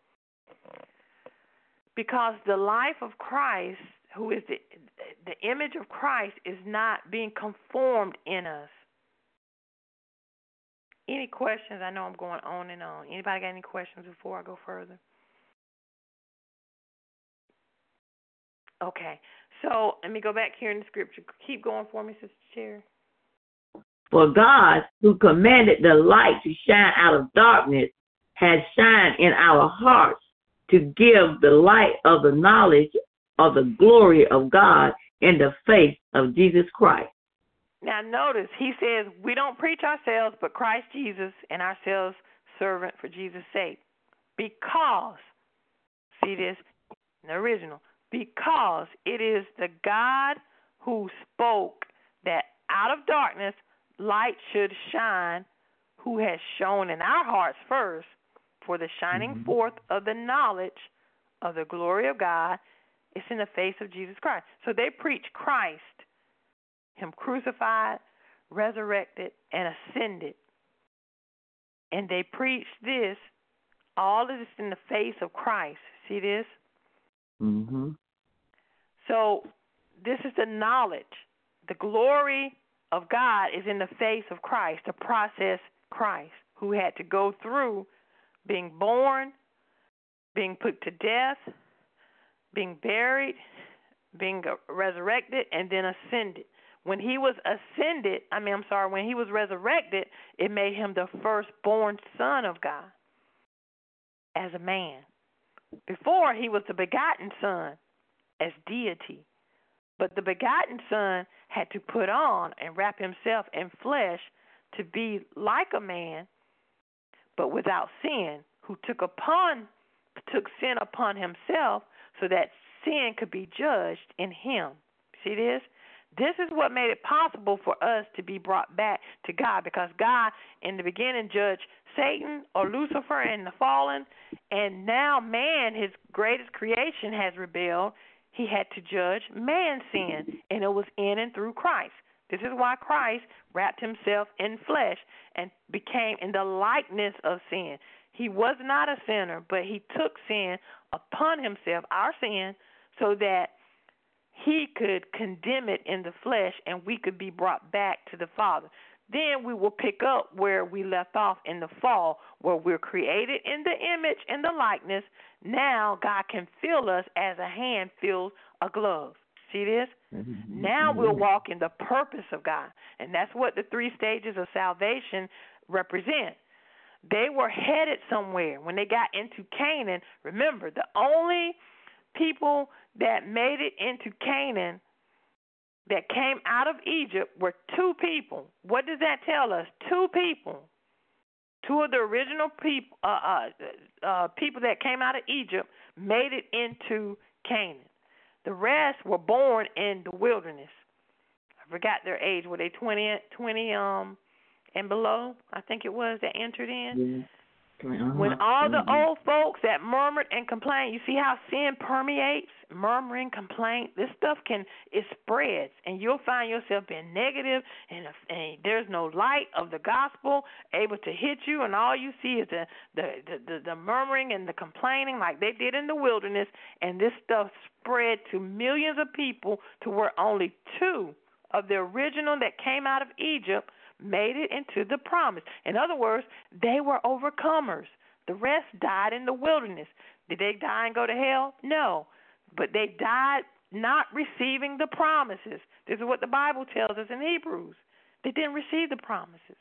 Because the life of Christ, who is the the image of Christ, is not being conformed in us. Any questions? I know I'm going on and on. Anybody got any questions before I go further? Okay. So let me go back here in the scripture. Keep going for me, Sister Cherry. For God, who commanded the light to shine out of darkness, has shined in our hearts to give the light of the knowledge of the glory of God in the face of Jesus Christ. Now notice, he says, we don't preach ourselves, but Christ Jesus, and ourselves servant for Jesus' sake. Because, see this, in the original, because it is the God who spoke that out of darkness light should shine, who has shown in our hearts first for the shining mm-hmm. forth of the knowledge of the glory of God. It's in the face of Jesus Christ. So they preach Christ, him crucified, resurrected, and ascended. And they preach this, all of this in the face of Christ. See this? Mm-hmm. So this is the knowledge. The glory of God is in the face of Christ, the process Christ, who had to go through being born, being put to death, being buried, being resurrected, and then ascended. When he was ascended, I mean, I'm sorry, when he was resurrected, it made him the firstborn son of God as a man. Before, he was the begotten son as deity. But the begotten son had to put on and wrap himself in flesh to be like a man, but without sin, who took upon took sin upon himself so that sin could be judged in him. See this? This is what made it possible for us to be brought back to God, because God in the beginning judged Satan or Lucifer and the fallen, and now man, his greatest creation, has rebelled. He had to judge man's sin, and it was in and through Christ. This is why Christ wrapped himself in flesh and became in the likeness of sin. He was not a sinner, but he took sin upon himself, our sin, so that he could condemn it in the flesh and we could be brought back to the Father. Then we will pick up where we left off in the fall, where we're created in the image and the likeness. Now God can fill us as a hand fills a glove. See this? Mm-hmm. Now we'll walk in the purpose of God. And that's what the three stages of salvation represent. They were headed somewhere. When they got into Canaan, remember, the only people that made it into Canaan that came out of Egypt were two people. What does that tell us? Two people. Two of the original people, uh, uh, uh, people that came out of Egypt made it into Canaan. The rest were born in the wilderness. I forgot their age. Were they twenty, twenty um, and below? I think it was that entered in. Yeah. Uh-huh. When all the old folks that murmured and complained, you see how sin permeates? Murmuring, complaint, this stuff can, it spreads, and you'll find yourself being negative, and, and there's no light of the gospel able to hit you, and all you see is the, the, the, the, the murmuring and the complaining like they did in the wilderness, and this stuff spread to millions of people to where only two of the original that came out of Egypt made it into the promise. In other words, they were overcomers. The rest died in the wilderness. Did they die and go to hell? No. But they died not receiving the promises. This is what the Bible tells us in Hebrews. They didn't receive the promises.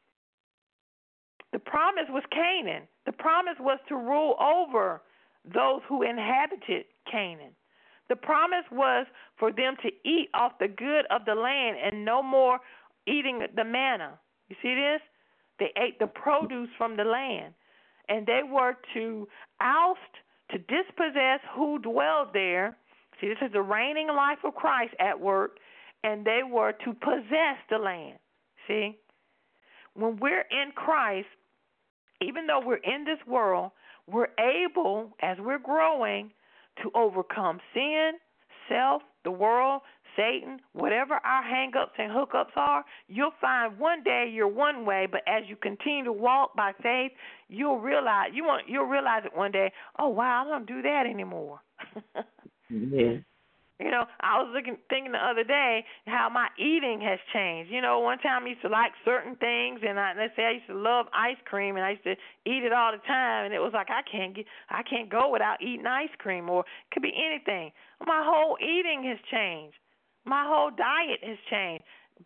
The promise was Canaan. The promise was to rule over those who inhabited Canaan. The promise was for them to eat off the good of the land and no more eating the manna. You see this? They ate the produce from the land. And they were to oust, to dispossess who dwelled there. See, this is the reigning life of Christ at work. And they were to possess the land. See? When we're in Christ, even though we're in this world, we're able, as we're growing, to overcome sin, self, the world, Satan, whatever our hang-ups and hookups are. You'll find one day you're one way, but as you continue to walk by faith, you'll realize you want you'll realize it one day. Oh wow, I don't do that anymore. Yeah. You know, I was looking, thinking the other day how my eating has changed. You know, one time I used to like certain things, and I, let's say I used to love ice cream, and I used to eat it all the time, and it was like I can't get, I can't go without eating ice cream, or it could be anything. My whole eating has changed. My whole diet has changed. But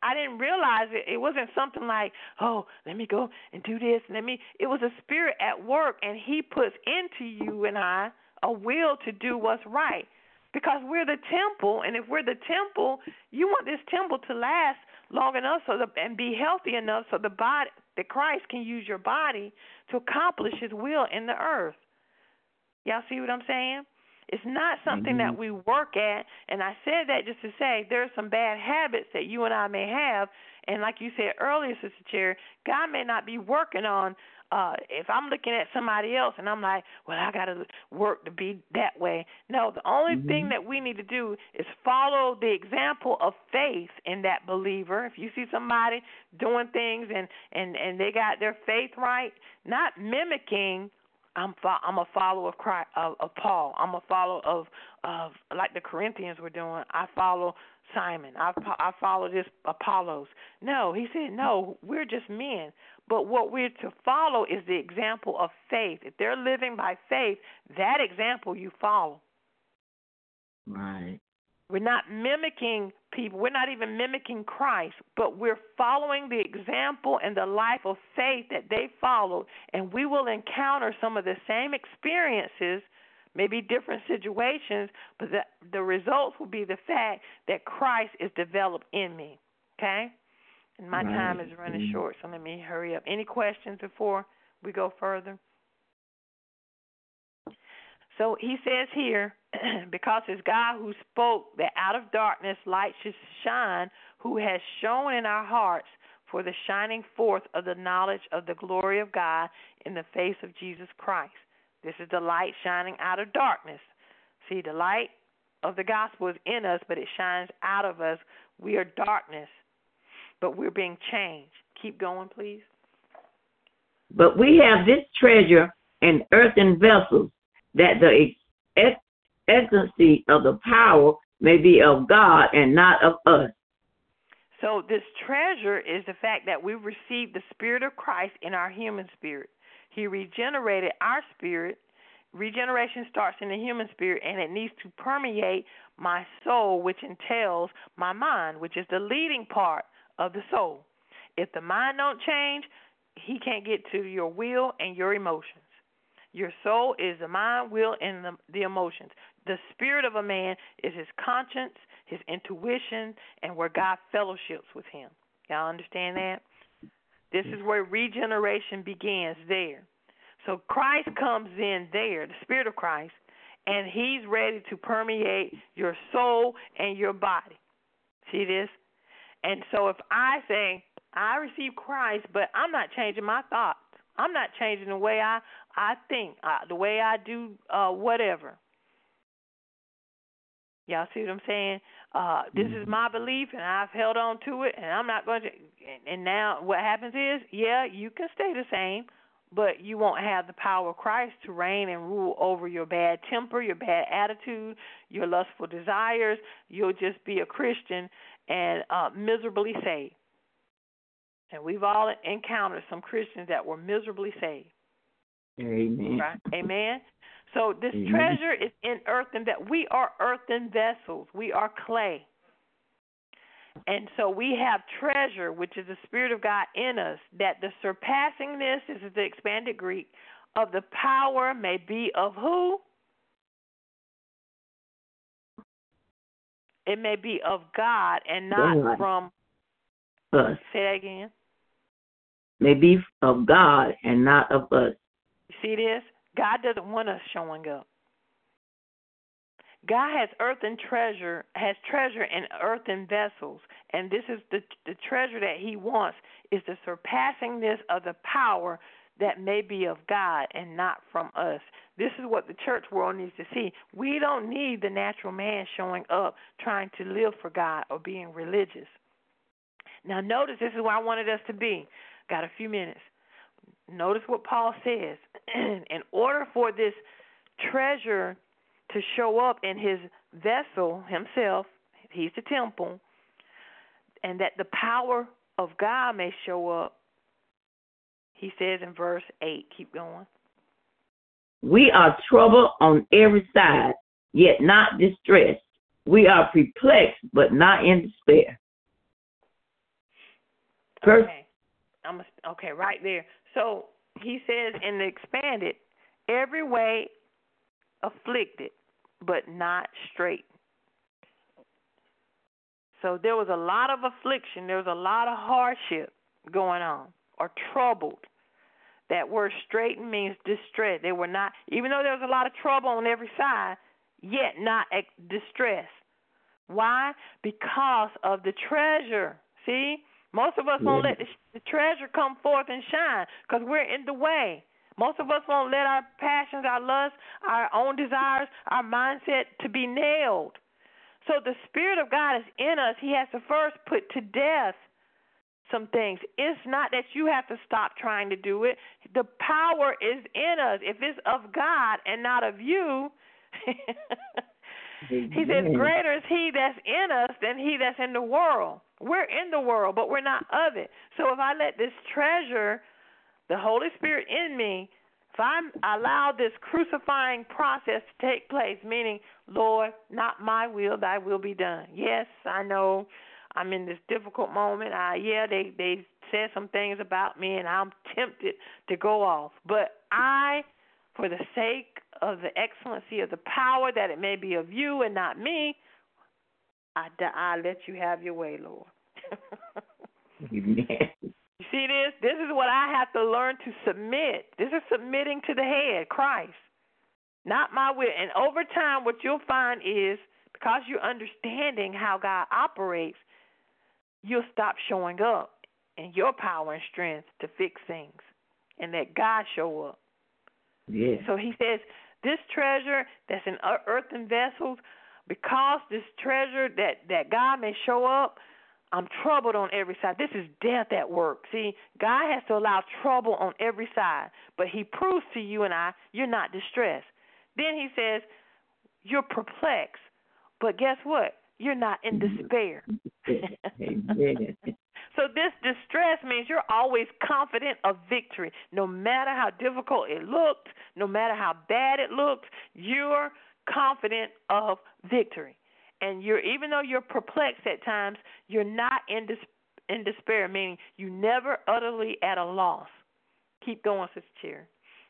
I didn't realize it. It wasn't something like, oh, let me go and do this. Let me. It was a spirit at work, and he puts into you and I a will to do what's right. Because we're the temple, and if we're the temple, you want this temple to last long enough so the, and be healthy enough so the body, that Christ can use your body to accomplish his will in the earth. Y'all see what I'm saying? It's not something mm-hmm. that we work at, and I said that just to say there are some bad habits that you and I may have, and like you said earlier, Sister Cherry, God may not be working on, uh, if I'm looking at somebody else and I'm like, well, I got to work to be that way. No, the only mm-hmm. thing that we need to do is follow the example of faith in that believer. If you see somebody doing things and, and, and they got their faith right, not mimicking, I'm fo- I'm a follower of Christ, of, of Paul. I'm a follower of of like the Corinthians were doing. I follow Simon. I I follow this Apollos. No, he said no. We're just men. But what we're to follow is the example of faith. If they're living by faith, that example you follow. Right. We're not mimicking people. We're not even mimicking Christ, but we're following the example and the life of faith that they followed, and we will encounter some of the same experiences, maybe different situations, but the, the results will be the fact that Christ is developed in me, okay? And my right. time is running mm-hmm. short, so let me hurry up. Any questions before we go further? So he says here, because it's God who spoke that out of darkness light should shine, who has shown in our hearts for the shining forth of the knowledge of the glory of God in the face of Jesus Christ. This is the light shining out of darkness. See, the light of the gospel is in us, but it shines out of us. We are darkness, but we're being changed. Keep going, please. But we have this treasure in earthen vessels, that the ex- excellency of the power may be of God and not of us. So this treasure is the fact that we received the Spirit of Christ in our human spirit. He regenerated our spirit. Regeneration starts in the human spirit, and it needs to permeate my soul, which entails my mind, which is the leading part of the soul. If the mind don't change, he can't get to your will and your emotions. Your soul is the mind, will, and the, the emotions. The spirit of a man is his conscience, his intuition, and where God fellowships with him. Y'all understand that? This is where regeneration begins there. So Christ comes in there, the Spirit of Christ, and he's ready to permeate your soul and your body. See this? And so if I say, I receive Christ, but I'm not changing my thoughts. I'm not changing the way I, I think, uh, the way I do uh, whatever. Y'all see what I'm saying? Uh, this is my belief, and I've held on to it, and I'm not going to. And now what happens is, yeah, you can stay the same, but you won't have the power of Christ to reign and rule over your bad temper, your bad attitude, your lustful desires. You'll just be a Christian and uh, miserably saved. And we've all encountered some Christians that were miserably saved. Amen. Right? Amen. So this Amen. treasure is in earthen, that we are earthen vessels. We are clay. And so we have treasure, which is the Spirit of God in us, that the surpassingness, this is the expanded Greek, of the power may be of who? It may be of God and not God. from us. Say that again. May be of God and not of us. You see this? God doesn't want us showing up. God has earthen treasure, has treasure in earthen vessels, and this is the the treasure that he wants is the surpassingness of the power that may be of God and not from us. This is what the church world needs to see. We don't need the natural man showing up trying to live for God or being religious. Now notice, this is where I wanted us to be. Got a few minutes. Notice what Paul says. In order for this treasure to show up in his vessel himself, he's the temple, and that the power of God may show up, he says in verse eight, keep going. We are troubled on every side, yet not distressed. We are perplexed, but not in despair. Per- okay. I'm a, okay, right there. So he says in the expanded, every way afflicted, but not straight. So there was a lot of affliction. There was a lot of hardship going on, or troubled. That word straighten means distress. They were not, even though there was a lot of trouble on every side, yet not ex- distress. Why? Because of the treasure. See? Most of us Yeah. won't let the, the treasure come forth and shine because we're in the way. Most of us won't let our passions, our lusts, our own desires, our mindset to be nailed. So the Spirit of God is in us. He has to first put to death some things. It's not that you have to stop trying to do it. The power is in us. If it's of God and not of you, he says, greater is he that's in us than he that's in the world. We're in the world, but we're not of it. So if I let this treasure, the Holy Spirit in me, if I allow this crucifying process to take place, meaning, Lord, not my will, thy will be done. Yes, I know I'm in this difficult moment. I, yeah, they, they said some things about me, and I'm tempted to go off. But I, for the sake of the excellency of the power, that it may be of you and not me, I, I let you have your way, Lord. Amen. You see this? This is what I have to learn to submit. This is submitting to the head, Christ, not my will. And over time, what you'll find is, because you're understanding how God operates, you'll stop showing up in your power and strength to fix things and let God show up. Yeah. So he says, this treasure that's in earthen vessels, because this treasure that, that God may show up, I'm troubled on every side. This is death at work. See, God has to allow trouble on every side, but he proves to you and I, you're not distressed. Then he says, you're perplexed, but guess what? You're not in despair. Amen. So this distress means you're always confident of victory. No matter how difficult it looked, no matter how bad it looked, you're confident of victory. And you're, even though you're perplexed at times, you're not in dis- in despair, meaning you never utterly at a loss. Keep going, Sister Cherry.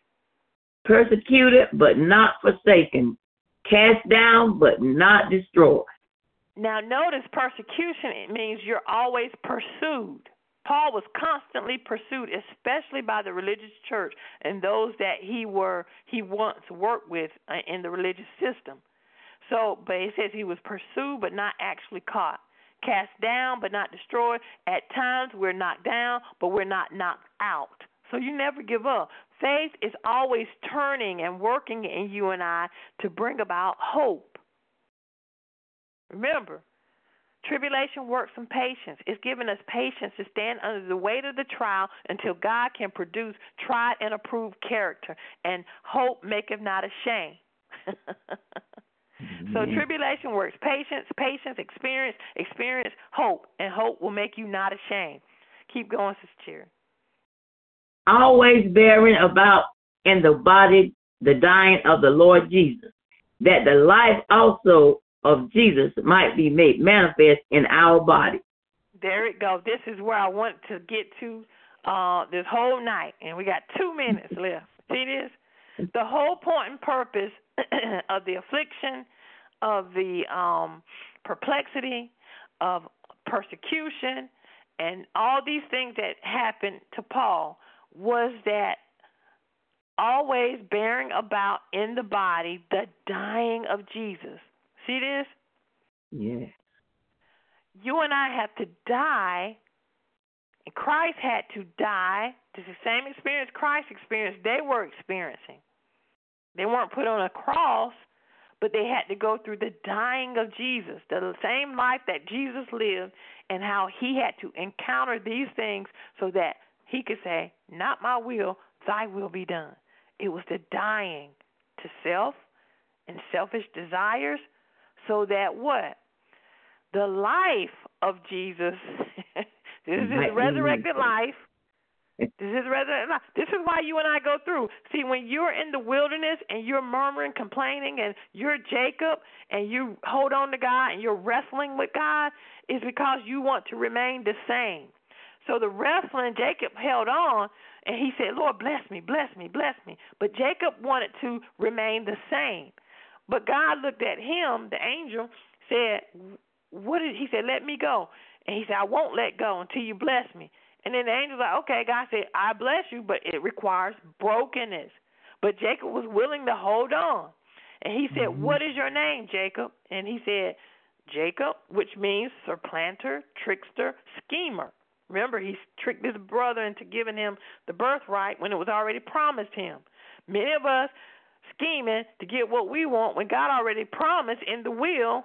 Persecuted but not forsaken, cast down but not destroyed. Now notice persecution, it means you're always pursued. Paul was constantly pursued, especially by the religious church and those that he were he once worked with in the religious system. So, but it says he was pursued but not actually caught. Cast down but not destroyed. At times we're knocked down, but we're not knocked out. So you never give up. Faith is always turning and working in you and I to bring about hope. Remember, tribulation works some patience. It's giving us patience to stand under the weight of the trial until God can produce tried and approved character. And hope maketh not ashamed. So tribulation works patience, patience, experience, experience, hope, and hope will make you not ashamed. Keep going, Sister Cherry. Always bearing about in the body the dying of the Lord Jesus, that the life also of Jesus might be made manifest in our body. There it goes. This is where I want to get to uh, this whole night, and we got two minutes left. See this? The whole point and purpose of the affliction, of the um, perplexity, of persecution, and all these things that happened to Paul was that always bearing about in the body the dying of Jesus. See this? Yeah. You and I have to die, and Christ had to die. It's the same experience Christ experienced, they were experiencing. They weren't put on a cross, but they had to go through the dying of Jesus, the same life that Jesus lived, and how he had to encounter these things so that he could say, not my will, thy will be done. It was the dying to self and selfish desires so that what? The life of Jesus, this is his resurrected life. This is resurrected life. This is why you and I go through. See, when you're in the wilderness and you're murmuring, complaining, and you're Jacob and you hold on to God and you're wrestling with God, is because you want to remain the same. So the wrestling, Jacob held on, and he said, Lord, bless me, bless me, bless me. But Jacob wanted to remain the same. But God looked at him, the angel, said, "What is?" He said, "Let me go." And he said, "I won't let go until you bless me." And then the angel's like, "Okay." God said, "I bless you, but it requires brokenness." But Jacob was willing to hold on. And he said, mm-hmm. "What is your name, Jacob?" And he said, "Jacob," which means supplanter, trickster, schemer. Remember, he tricked his brother into giving him the birthright when it was already promised him. Many of us scheming to get what we want when God already promised in the will,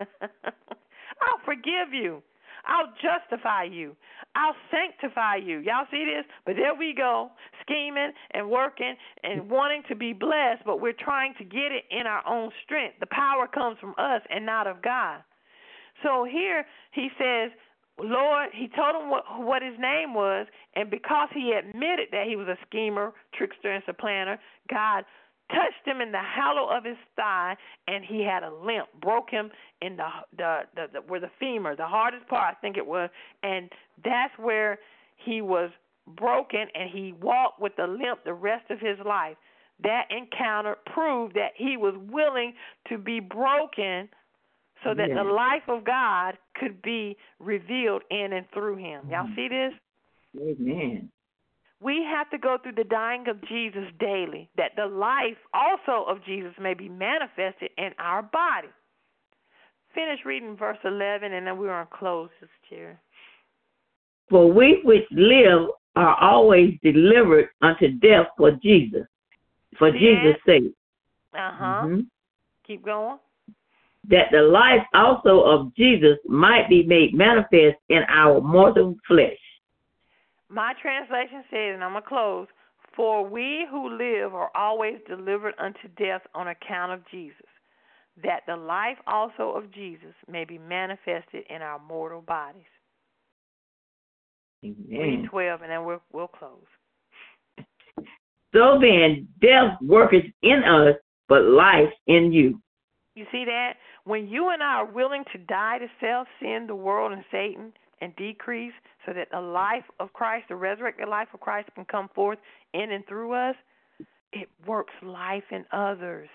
I'll forgive you. I'll justify you. I'll sanctify you. Y'all see this? But there we go, scheming and working and wanting to be blessed, but we're trying to get it in our own strength. The power comes from us and not of God. So here he says, Lord, he told him what, what his name was, and because he admitted that he was a schemer, trickster, and supplanter, God touched him in the hollow of his thigh, and he had a limp, broke him in the, the, the, the where the femur, the hardest part, I think it was, and that's where he was broken, and he walked with the limp the rest of his life. That encounter proved that he was willing to be broken so that yeah. the life of God could be revealed in and through him. Y'all see this? Amen. We have to go through the dying of Jesus daily, that the life also of Jesus may be manifested in our body. Finish reading verse eleven, and then we're going to close this chair. For we which live are always delivered unto death for Jesus, for See Jesus' that? sake. Uh-huh. Mm-hmm. Keep going. That the life also of Jesus might be made manifest in our mortal flesh. My translation says, and I'm going to close, for we who live are always delivered unto death on account of Jesus, that the life also of Jesus may be manifested in our mortal bodies. Amen. Read twelve, and then we'll, we'll close. So then, death worketh in us, but life in you. You see that? When you and I are willing to die to self, sin, the world, and Satan, and decrease so that the life of Christ, the resurrected life of Christ, can come forth in and through us, it works life in others.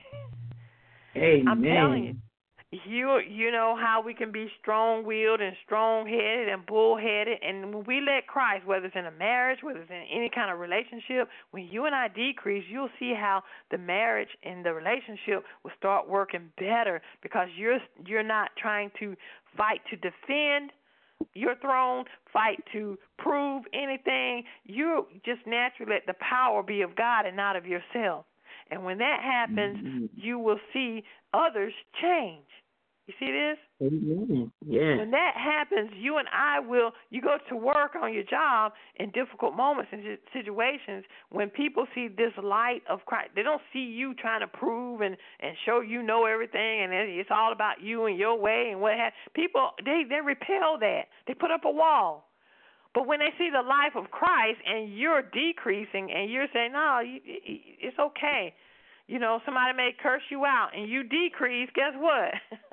Amen. I'm telling you. You you know how we can be strong-willed and strong-headed and bull-headed, and when we let Christ, whether it's in a marriage, whether it's in any kind of relationship, when you and I decrease, you'll see how the marriage and the relationship will start working better because you're you're not trying to fight to defend your throne, fight to prove anything. You just naturally let the power be of God and not of yourself. And when that happens, mm-hmm. you will see others change. You see this? Amen. Yeah. When that happens, you and I will, you go to work on your job in difficult moments and situations when people see this light of Christ. They don't see you trying to prove and, and show you know everything and it's all about you and your way and what have. People, they, they repel that. They put up a wall. But when they see the life of Christ and you're decreasing and you're saying, no, it's okay. You know, somebody may curse you out and you decrease, guess what?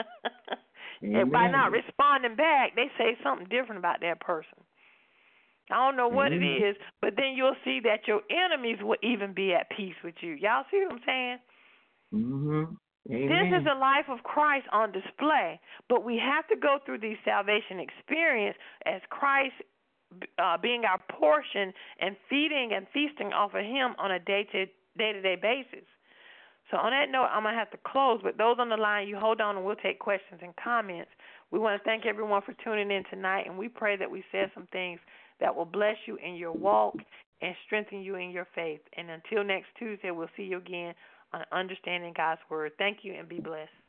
And by not responding back, they say something different about that person. I don't know what Amen. It is, but then you'll see that your enemies will even be at peace with you. Y'all see what I'm saying? Mm-hmm. Amen. This is the life of Christ on display, but we have to go through the salvation experience as Christ uh, being our portion and feeding and feasting off of him on a day-to-day basis. So on that note, I'm going to have to close, but those on the line, you hold on and we'll take questions and comments. We want to thank everyone for tuning in tonight, and we pray that we said some things that will bless you in your walk and strengthen you in your faith. And until next Tuesday, we'll see you again on Understanding God's Word. Thank you and be blessed.